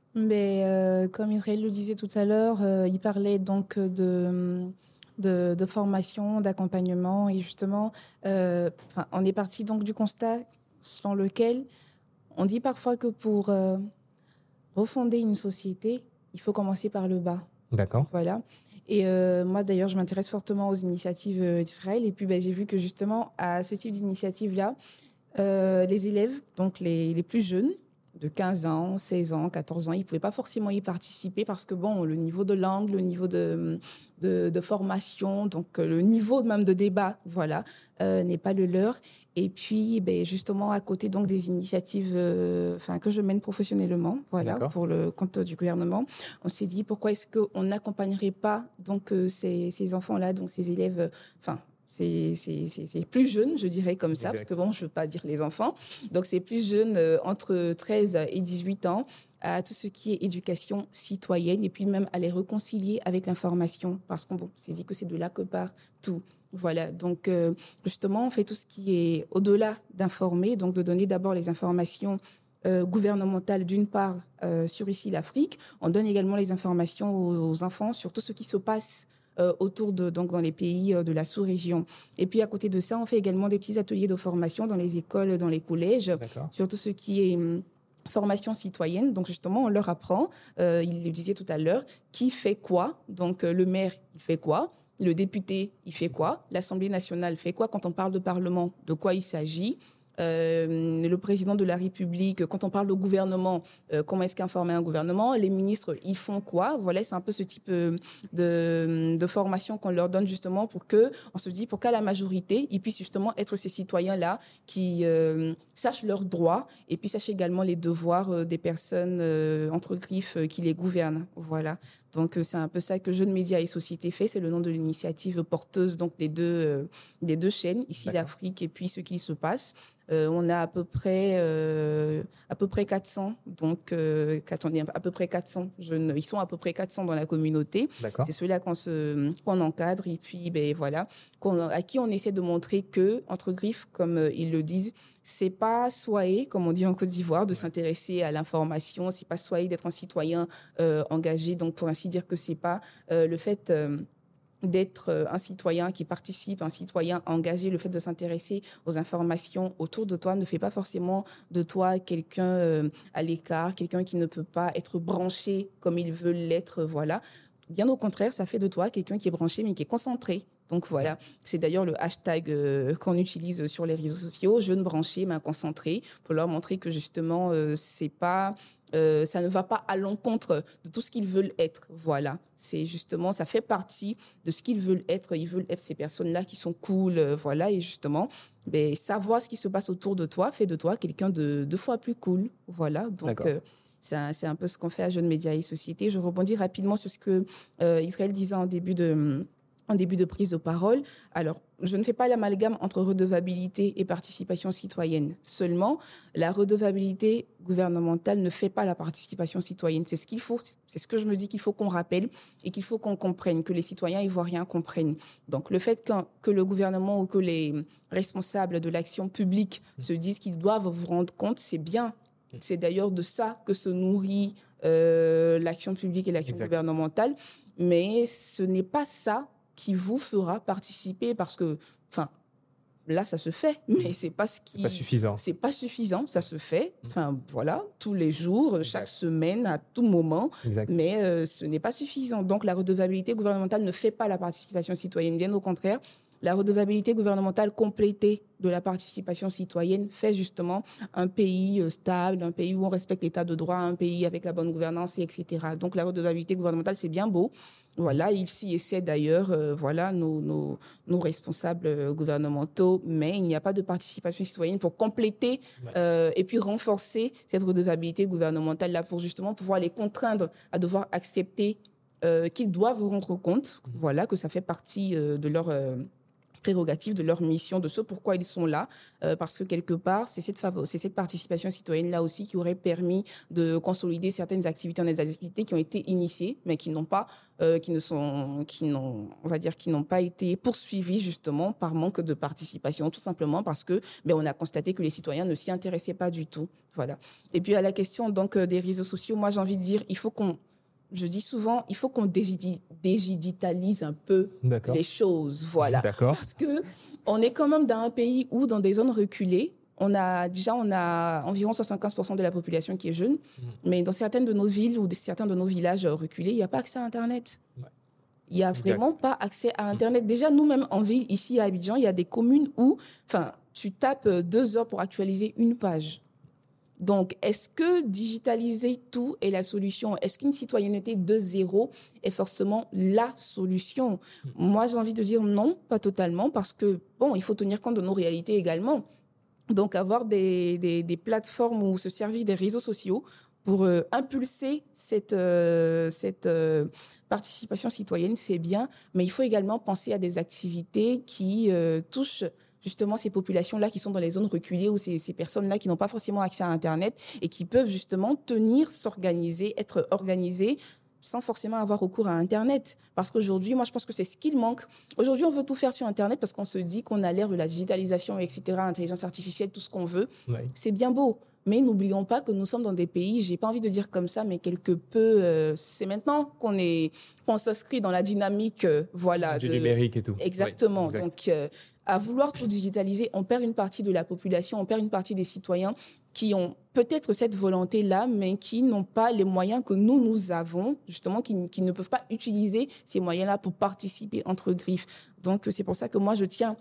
Comme Israël le disait tout à l'heure, il parlait donc de formation, d'accompagnement et justement, on est parti donc du constat selon lequel on dit parfois que pour refonder une société, il faut commencer par le bas. D'accord. Voilà. Et moi, d'ailleurs, je m'intéresse fortement aux initiatives d'Israël. Et puis, j'ai vu que justement, à ce type d'initiative-là, les élèves, donc les plus jeunes, de 15 ans, 16 ans, 14 ans, ils ne pouvaient pas forcément y participer parce que, le niveau de langue, le niveau de formation, donc le niveau même de débat, voilà, n'est pas le leur. Et puis, justement, à côté donc des initiatives que je mène professionnellement, voilà, pour le compte du gouvernement, on s'est dit pourquoi est-ce qu'on n'accompagnerait pas donc ces enfants-là, donc ces élèves, c'est plus jeune, je dirais comme ça, parce que je ne veux pas dire les enfants. Donc, c'est plus jeune, entre 13 et 18 ans, à tout ce qui est éducation citoyenne et puis même à les réconcilier avec l'information, parce qu'on s'est dit que c'est de là que part tout. Voilà, donc justement, on fait tout ce qui est au-delà d'informer, donc de donner d'abord les informations gouvernementales d'une part sur ici l'Afrique. On donne également les informations aux enfants sur tout ce qui se passe autour donc dans les pays de la sous-région. Et puis à côté de ça, on fait également des petits ateliers de formation dans les écoles, dans les collèges, sur tout ce qui est formation citoyenne. Donc justement, on leur apprend, il le disait tout à l'heure, qui fait quoi. Donc le maire, il fait quoi? Le député, il fait quoi? L'Assemblée nationale fait quoi? Quand on parle de Parlement, de quoi il s'agit? le président de la République, quand on parle de gouvernement, comment est-ce qu'informer un gouvernement, les ministres, ils font quoi? Voilà, c'est un peu ce type de formation qu'on leur donne justement pour qu'à la majorité, ils puissent justement être ces citoyens-là qui sachent leurs droits et puis sachent également les devoirs des personnes entre griffes qui les gouvernent. Voilà. Donc, c'est un peu ça que Jeunes Médias et Société fait. C'est le nom de l'initiative porteuse donc, des deux chaînes, ici l'Afrique et puis ce qui se passe. On a à peu près 400. Donc, quand on dit à peu près 400 jeunes, ils sont à peu près 400 dans la communauté. D'accord. C'est ceux-là qu'on encadre et puis, voilà, à qui on essaie de montrer que, entre griffes, comme ils le disent, c'est pas soyer, comme on dit en Côte d'Ivoire, de s'intéresser à l'information. C'est pas soyer d'être un citoyen engagé. Donc, pour ainsi dire que c'est pas le fait d'être un citoyen qui participe, un citoyen engagé, le fait de s'intéresser aux informations autour de toi ne fait pas forcément de toi quelqu'un à l'écart, quelqu'un qui ne peut pas être branché comme il veut l'être, voilà. Bien au contraire, ça fait de toi quelqu'un qui est branché mais qui est concentré. Donc voilà, c'est d'ailleurs le hashtag qu'on utilise sur les réseaux sociaux, jeunes branchés, mais concentrés, pour leur montrer que justement, c'est pas... ça ne va pas à l'encontre de tout ce qu'ils veulent être. Voilà, c'est justement, ça fait partie de ce qu'ils veulent être. Ils veulent être ces personnes-là qui sont cool, voilà, et justement, savoir ce qui se passe autour de toi fait de toi quelqu'un de 2 fois plus cool. Voilà, donc c'est un peu ce qu'on fait à Jeunes Médias et Société. Je rebondis rapidement sur ce que Israël disait en début de prise de parole. Alors, je ne fais pas l'amalgame entre redevabilité et participation citoyenne. Seulement, la redevabilité gouvernementale ne fait pas la participation citoyenne. C'est ce qu'il faut, c'est ce que je me dis qu'il faut qu'on rappelle et qu'il faut qu'on comprenne, que les citoyens ivoiriens comprennent. Donc, le fait que le gouvernement ou que les responsables de l'action publique se disent qu'ils doivent vous rendre compte, c'est bien. C'est d'ailleurs de ça que se nourrit l'action publique et l'action gouvernementale. Mais ce n'est pas ça qui vous fera participer parce que, enfin, là, ça se fait, mais c'est pas ce qui... C'est pas suffisant. C'est pas suffisant, ça se fait, enfin, voilà, tous les jours, chaque semaine, à tout moment, mais ce n'est pas suffisant. Donc, la redevabilité gouvernementale ne fait pas la participation citoyenne, bien au contraire. La redevabilité gouvernementale complétée de la participation citoyenne fait justement un pays stable, un pays où on respecte l'état de droit, un pays avec la bonne gouvernance, etc. Donc la redevabilité gouvernementale, c'est bien beau. Voilà, ils s'y essaient d'ailleurs, voilà, nos responsables gouvernementaux, mais il n'y a pas de participation citoyenne pour compléter et puis renforcer cette redevabilité gouvernementale-là pour justement pouvoir les contraindre à devoir accepter qu'ils doivent rendre compte, voilà, que ça fait partie de leur prérogatives, de leur mission, de ce pourquoi ils sont là, parce que quelque part, c'est cette participation citoyenne-là aussi qui aurait permis de consolider certaines activités, des activités qui ont été initiées, mais qui n'ont pas été poursuivies justement par manque de participation, tout simplement parce que on a constaté que les citoyens ne s'y intéressaient pas du tout. Voilà. Et puis à la question donc des réseaux sociaux, moi j'ai envie de dire, je dis souvent, il faut qu'on digitalise un peu les choses, voilà. Parce que on est quand même dans un pays où, dans des zones reculées, on a environ 75% de la population qui est jeune, mais dans certaines de nos villes ou certains de nos villages reculés, il n'y a pas accès à Internet. Il n'y a vraiment pas accès à Internet. Déjà, nous-mêmes en ville, ici à Abidjan, il y a des communes où, tu tapes 2 heures pour actualiser une page. Donc, est-ce que digitaliser tout est la solution? Est-ce qu'une citoyenneté de zéro est forcément la solution? Moi, j'ai envie de dire non, pas totalement, parce que, il faut tenir compte de nos réalités également. Donc, avoir des plateformes ou se servir des réseaux sociaux pour impulser cette participation citoyenne, c'est bien, mais il faut également penser à des activités qui touchent justement ces populations-là qui sont dans les zones reculées ou ces personnes-là qui n'ont pas forcément accès à Internet et qui peuvent justement s'organiser, être organisées sans forcément avoir recours à Internet. Parce qu'aujourd'hui, moi, je pense que c'est ce qu'il manque. Aujourd'hui, on veut tout faire sur Internet parce qu'on se dit qu'on a l'ère de la digitalisation, etc., intelligence artificielle, tout ce qu'on veut. C'est bien beau. Mais n'oublions pas que nous sommes dans des pays, j'ai pas envie de dire comme ça, mais quelque peu, c'est maintenant qu'on s'inscrit dans la dynamique, du numérique et tout. Exactement. Donc, à vouloir tout digitaliser, on perd une partie de la population, on perd une partie des citoyens qui ont peut-être cette volonté-là, mais qui n'ont pas les moyens que nous avons, justement, qui ne peuvent pas utiliser ces moyens-là pour participer entre griffes. Donc, c'est pour ça que moi, je tiens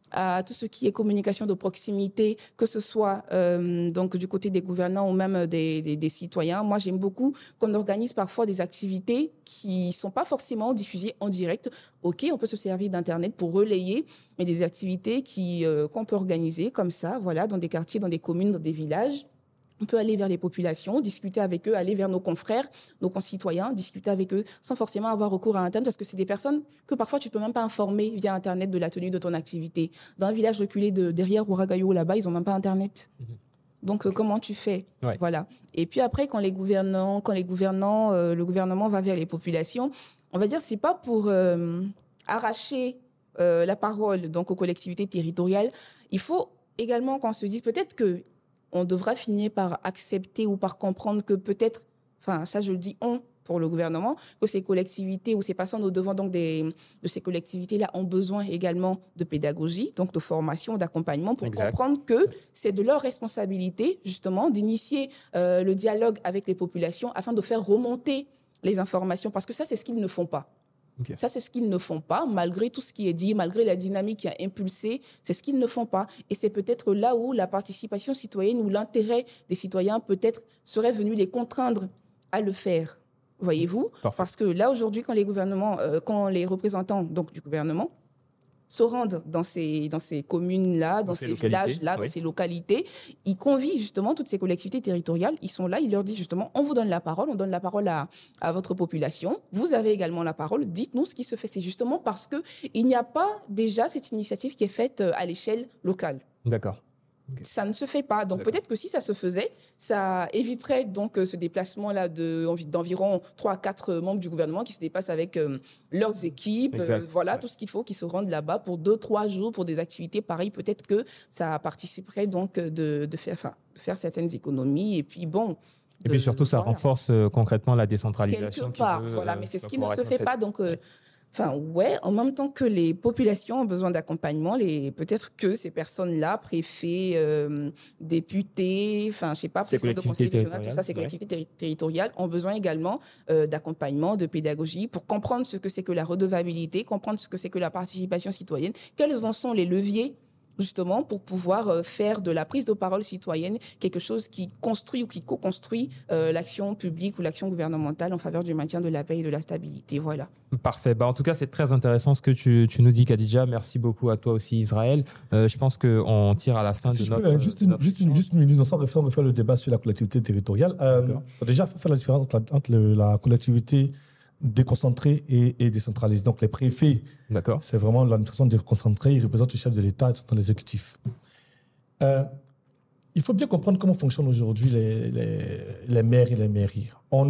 à tout ce qui est communication de proximité, que ce soit donc du côté des gouvernants ou même des citoyens. Moi, j'aime beaucoup qu'on organise parfois des activités qui sont pas forcément diffusées en direct. OK, on peut se servir d'Internet pour relayer, mais des activités qu'on peut organiser comme ça, voilà, dans des quartiers, dans des communes, dans des villages. On peut aller vers les populations, discuter avec eux, aller vers nos confrères, nos concitoyens, discuter avec eux sans forcément avoir recours à Internet parce que c'est des personnes que parfois tu peux même pas informer via Internet de la tenue de ton activité. Dans un village reculé derrière Ouagadougou, là-bas, ils ont même pas Internet. Donc, comment tu fais? Ouais. Voilà. Et puis après, le gouvernement va vers les populations, on va dire c'est pas pour arracher la parole donc aux collectivités territoriales. Il faut également qu'on se dise peut-être que on devra finir par accepter ou par comprendre que peut-être, enfin ça je le dis pour le gouvernement, que ces collectivités ou ces personnes au devant donc de ces collectivités-là ont besoin également de pédagogie, donc de formation, d'accompagnement pour comprendre que c'est de leur responsabilité justement d'initier le dialogue avec les populations afin de faire remonter les informations parce que ça c'est ce qu'ils ne font pas. Okay. Ça, c'est ce qu'ils ne font pas, malgré tout ce qui est dit, malgré la dynamique qui a impulsé, c'est ce qu'ils ne font pas. Et c'est peut-être là où la participation citoyenne ou l'intérêt des citoyens peut-être serait venu les contraindre à le faire. Voyez-vous ? Parce que là, aujourd'hui, quand les représentants donc, du gouvernement se rendent dans ces communes-là, dans ces villages-là, dans ces localités. Ils convient justement toutes ces collectivités territoriales. Ils sont là, ils leur disent justement, on vous donne la parole, on donne la parole à votre population. Vous avez également la parole, dites-nous ce qui se fait. C'est justement parce qu'il n'y a pas déjà cette initiative qui est faite à l'échelle locale. D'accord. Okay. Ça ne se fait pas. Donc peut-être que si ça se faisait, ça éviterait donc ce déplacement-là d'environ 3 à 4 membres du gouvernement qui se déplacent avec leurs équipes. Voilà, tout ce qu'il faut, qui se rendent là-bas pour 2-3 jours pour des activités pareilles. Peut-être que ça participerait donc de faire certaines économies. Et puis bon. Et puis surtout, ça renforce concrètement la décentralisation. Quelque part, voilà. Mais c'est ce qui ne se fait pas. Donc. En même temps que les populations ont besoin d'accompagnement, peut-être que ces personnes-là, préfets, députés, présidents de conseil régional, tout ça, ces collectivités territoriales ont besoin également d'accompagnement, de pédagogie pour comprendre ce que c'est que la redevabilité, comprendre ce que c'est que la participation citoyenne, quels en sont les leviers justement pour pouvoir faire de la prise de parole citoyenne quelque chose qui construit ou qui co-construit l'action publique ou l'action gouvernementale en faveur du maintien de la paix et de la stabilité. Voilà. Parfait. En tout cas, c'est très intéressant ce que tu nous dis, Khadija. Merci beaucoup à toi aussi, Israël. Je pense qu'on tire à la fin de notre... Juste une minute, on va faire le débat sur la collectivité territoriale. Déjà, il faut faire la différence entre la collectivité déconcentrée et décentralisée. Donc, les préfets, c'est vraiment l'administration déconcentrée, ils représentent le chef de l'État dans l'exécutif. Il faut bien comprendre comment fonctionnent aujourd'hui les maires et les mairies. On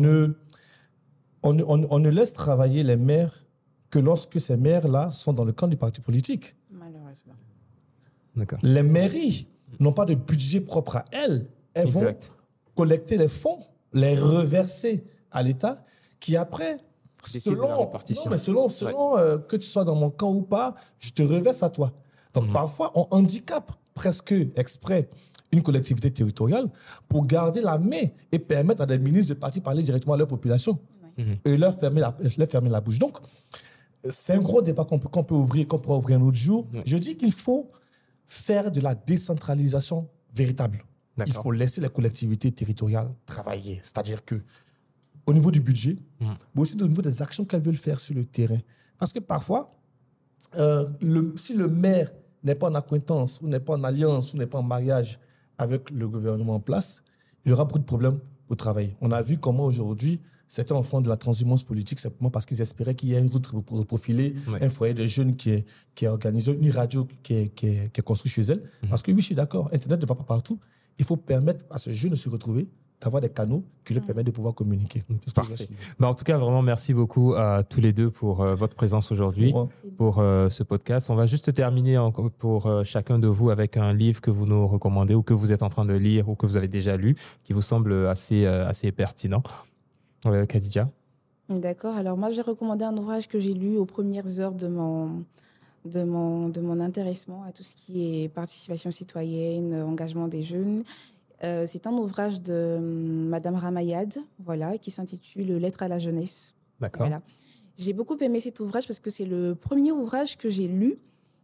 ne laisse travailler les maires que lorsque ces maires-là sont dans le camp du parti politique. Malheureusement. Les mairies n'ont pas de budget propre à elles. Elles vont collecter les fonds, les reverser à l'État, qui après... Selon que tu sois dans mon camp ou pas, je te reverse à toi. Donc, parfois, on handicape presque exprès une collectivité territoriale pour garder la main et permettre à des ministres de partis parler directement à leur population et leur fermer la bouche. Donc, c'est un gros débat qu'on peut ouvrir un autre jour. Je dis qu'il faut faire de la décentralisation véritable. Il faut laisser les collectivités territoriales travailler. C'est-à-dire que au niveau du budget, mais aussi au niveau des actions qu'elles veulent faire sur le terrain. Parce que parfois, si le maire n'est pas en acquaintance, ou n'est pas en alliance, ou n'est pas en mariage avec le gouvernement en place, il y aura beaucoup de problèmes au travail. On a vu comment aujourd'hui, certains enfants de la transhumance politique, simplement parce qu'ils espéraient qu'il y ait une route pour profiler, un foyer de jeunes qui est organisé, une radio qui est construite chez elles. Parce que oui, je suis d'accord, Internet ne va pas partout. Il faut permettre à ce jeune de se retrouver, d'avoir des canaux qui lui permettent de pouvoir communiquer. Parfait. En tout cas, vraiment, merci beaucoup à tous les deux pour votre présence aujourd'hui, pour ce podcast. On va juste terminer pour chacun de vous avec un livre que vous nous recommandez ou que vous êtes en train de lire ou que vous avez déjà lu, qui vous semble assez pertinent. Khadija ? D'accord. Alors moi, j'ai recommandé un ouvrage que j'ai lu aux premières heures de mon intéressement à tout ce qui est participation citoyenne, engagement des jeunes. C'est un ouvrage de Madame Ramayad, qui s'intitule « Lettres à la jeunesse ». D'accord. J'ai beaucoup aimé cet ouvrage parce que c'est le premier ouvrage que j'ai lu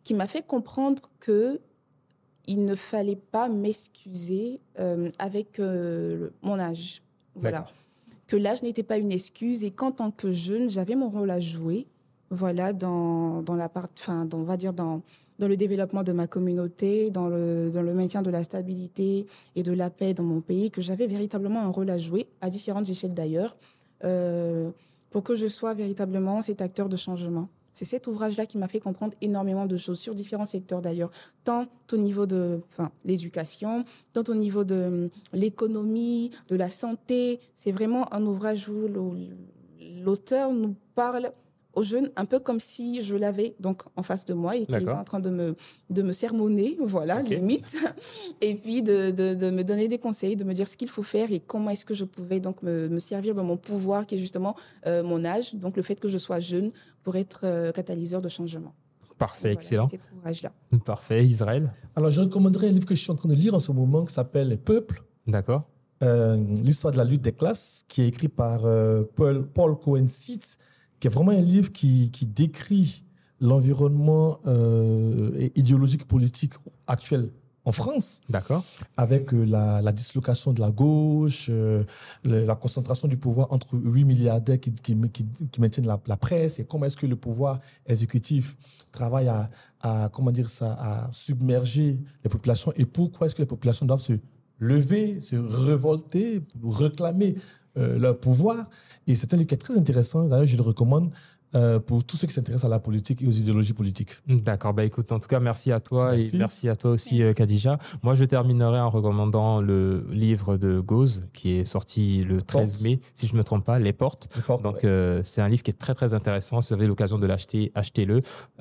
qui m'a fait comprendre que il ne fallait pas m'excuser avec mon âge. Voilà. D'accord. Que l'âge n'était pas une excuse et qu'en tant que jeune, j'avais mon rôle à jouer. Voilà, dans on va dire dans le développement de ma communauté, dans le maintien de la stabilité et de la paix dans mon pays, que j'avais véritablement un rôle à jouer, à différentes échelles d'ailleurs, pour que je sois véritablement cet acteur de changement. C'est cet ouvrage-là qui m'a fait comprendre énormément de choses sur différents secteurs d'ailleurs, tant au niveau de l'éducation, tant au niveau de l'économie, de la santé. C'est vraiment un ouvrage où l'auteur nous parle aux jeunes un peu comme si je l'avais donc en face de moi et qu'il était en train de me sermonner, voilà, limite, et puis de me donner des conseils, de me dire ce qu'il faut faire et comment est-ce que je pouvais donc me servir de mon pouvoir qui est justement mon âge, donc le fait que je sois jeune pour être catalyseur de changement. Parfait, voilà, excellent. c'est cet ouvrage-là. Parfait, Israël. Alors, je recommanderais un livre que je suis en train de lire en ce moment qui s'appelle Les Peuples, D'accord. l'histoire de la lutte des classes, qui est écrit par Paul Cohen-Sitz, qui est vraiment un livre qui décrit l'environnement idéologique politique actuel en France, D'accord. avec la dislocation de la gauche, la concentration du pouvoir entre 8 milliardaires qui maintiennent la presse, et comment est-ce que le pouvoir exécutif travaille à submerger les populations, et pourquoi est-ce que les populations doivent se lever, se révolter, réclamer leur pouvoir. Et c'est un livre qui est très intéressant. D'ailleurs, je le recommande pour tous ceux qui s'intéressent à la politique et aux idéologies politiques. D'accord. Bah, écoute, en tout cas, merci à toi. Merci. Et merci à toi aussi, Khadija. Moi, je terminerai en recommandant le livre de Gauze qui est sorti le 13 mai, si je ne me trompe pas, Les Portes. Donc, c'est un livre qui est très, très intéressant. Si vous avez l'occasion de l'acheter, achetez-le.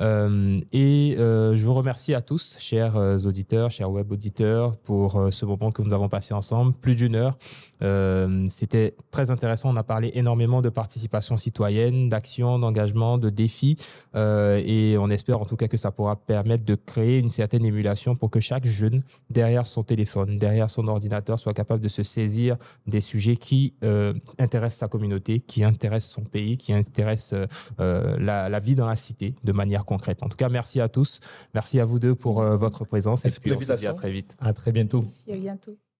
Je vous remercie à tous, chers auditeurs, chers web auditeurs, pour ce moment que nous avons passé ensemble, plus d'une heure. C'était très intéressant. On a parlé énormément de participation citoyenne, d'action, d'engagement, de défis, et on espère en tout cas que ça pourra permettre de créer une certaine émulation pour que chaque jeune, derrière son téléphone, derrière son ordinateur, soit capable de se saisir des sujets qui intéressent sa communauté, qui intéressent son pays, qui intéressent la vie dans la cité de manière concrète. En tout cas, merci à tous. Merci à vous deux pour votre présence. Merci et puis on se dit à très vite. À très bientôt. Merci, à bientôt.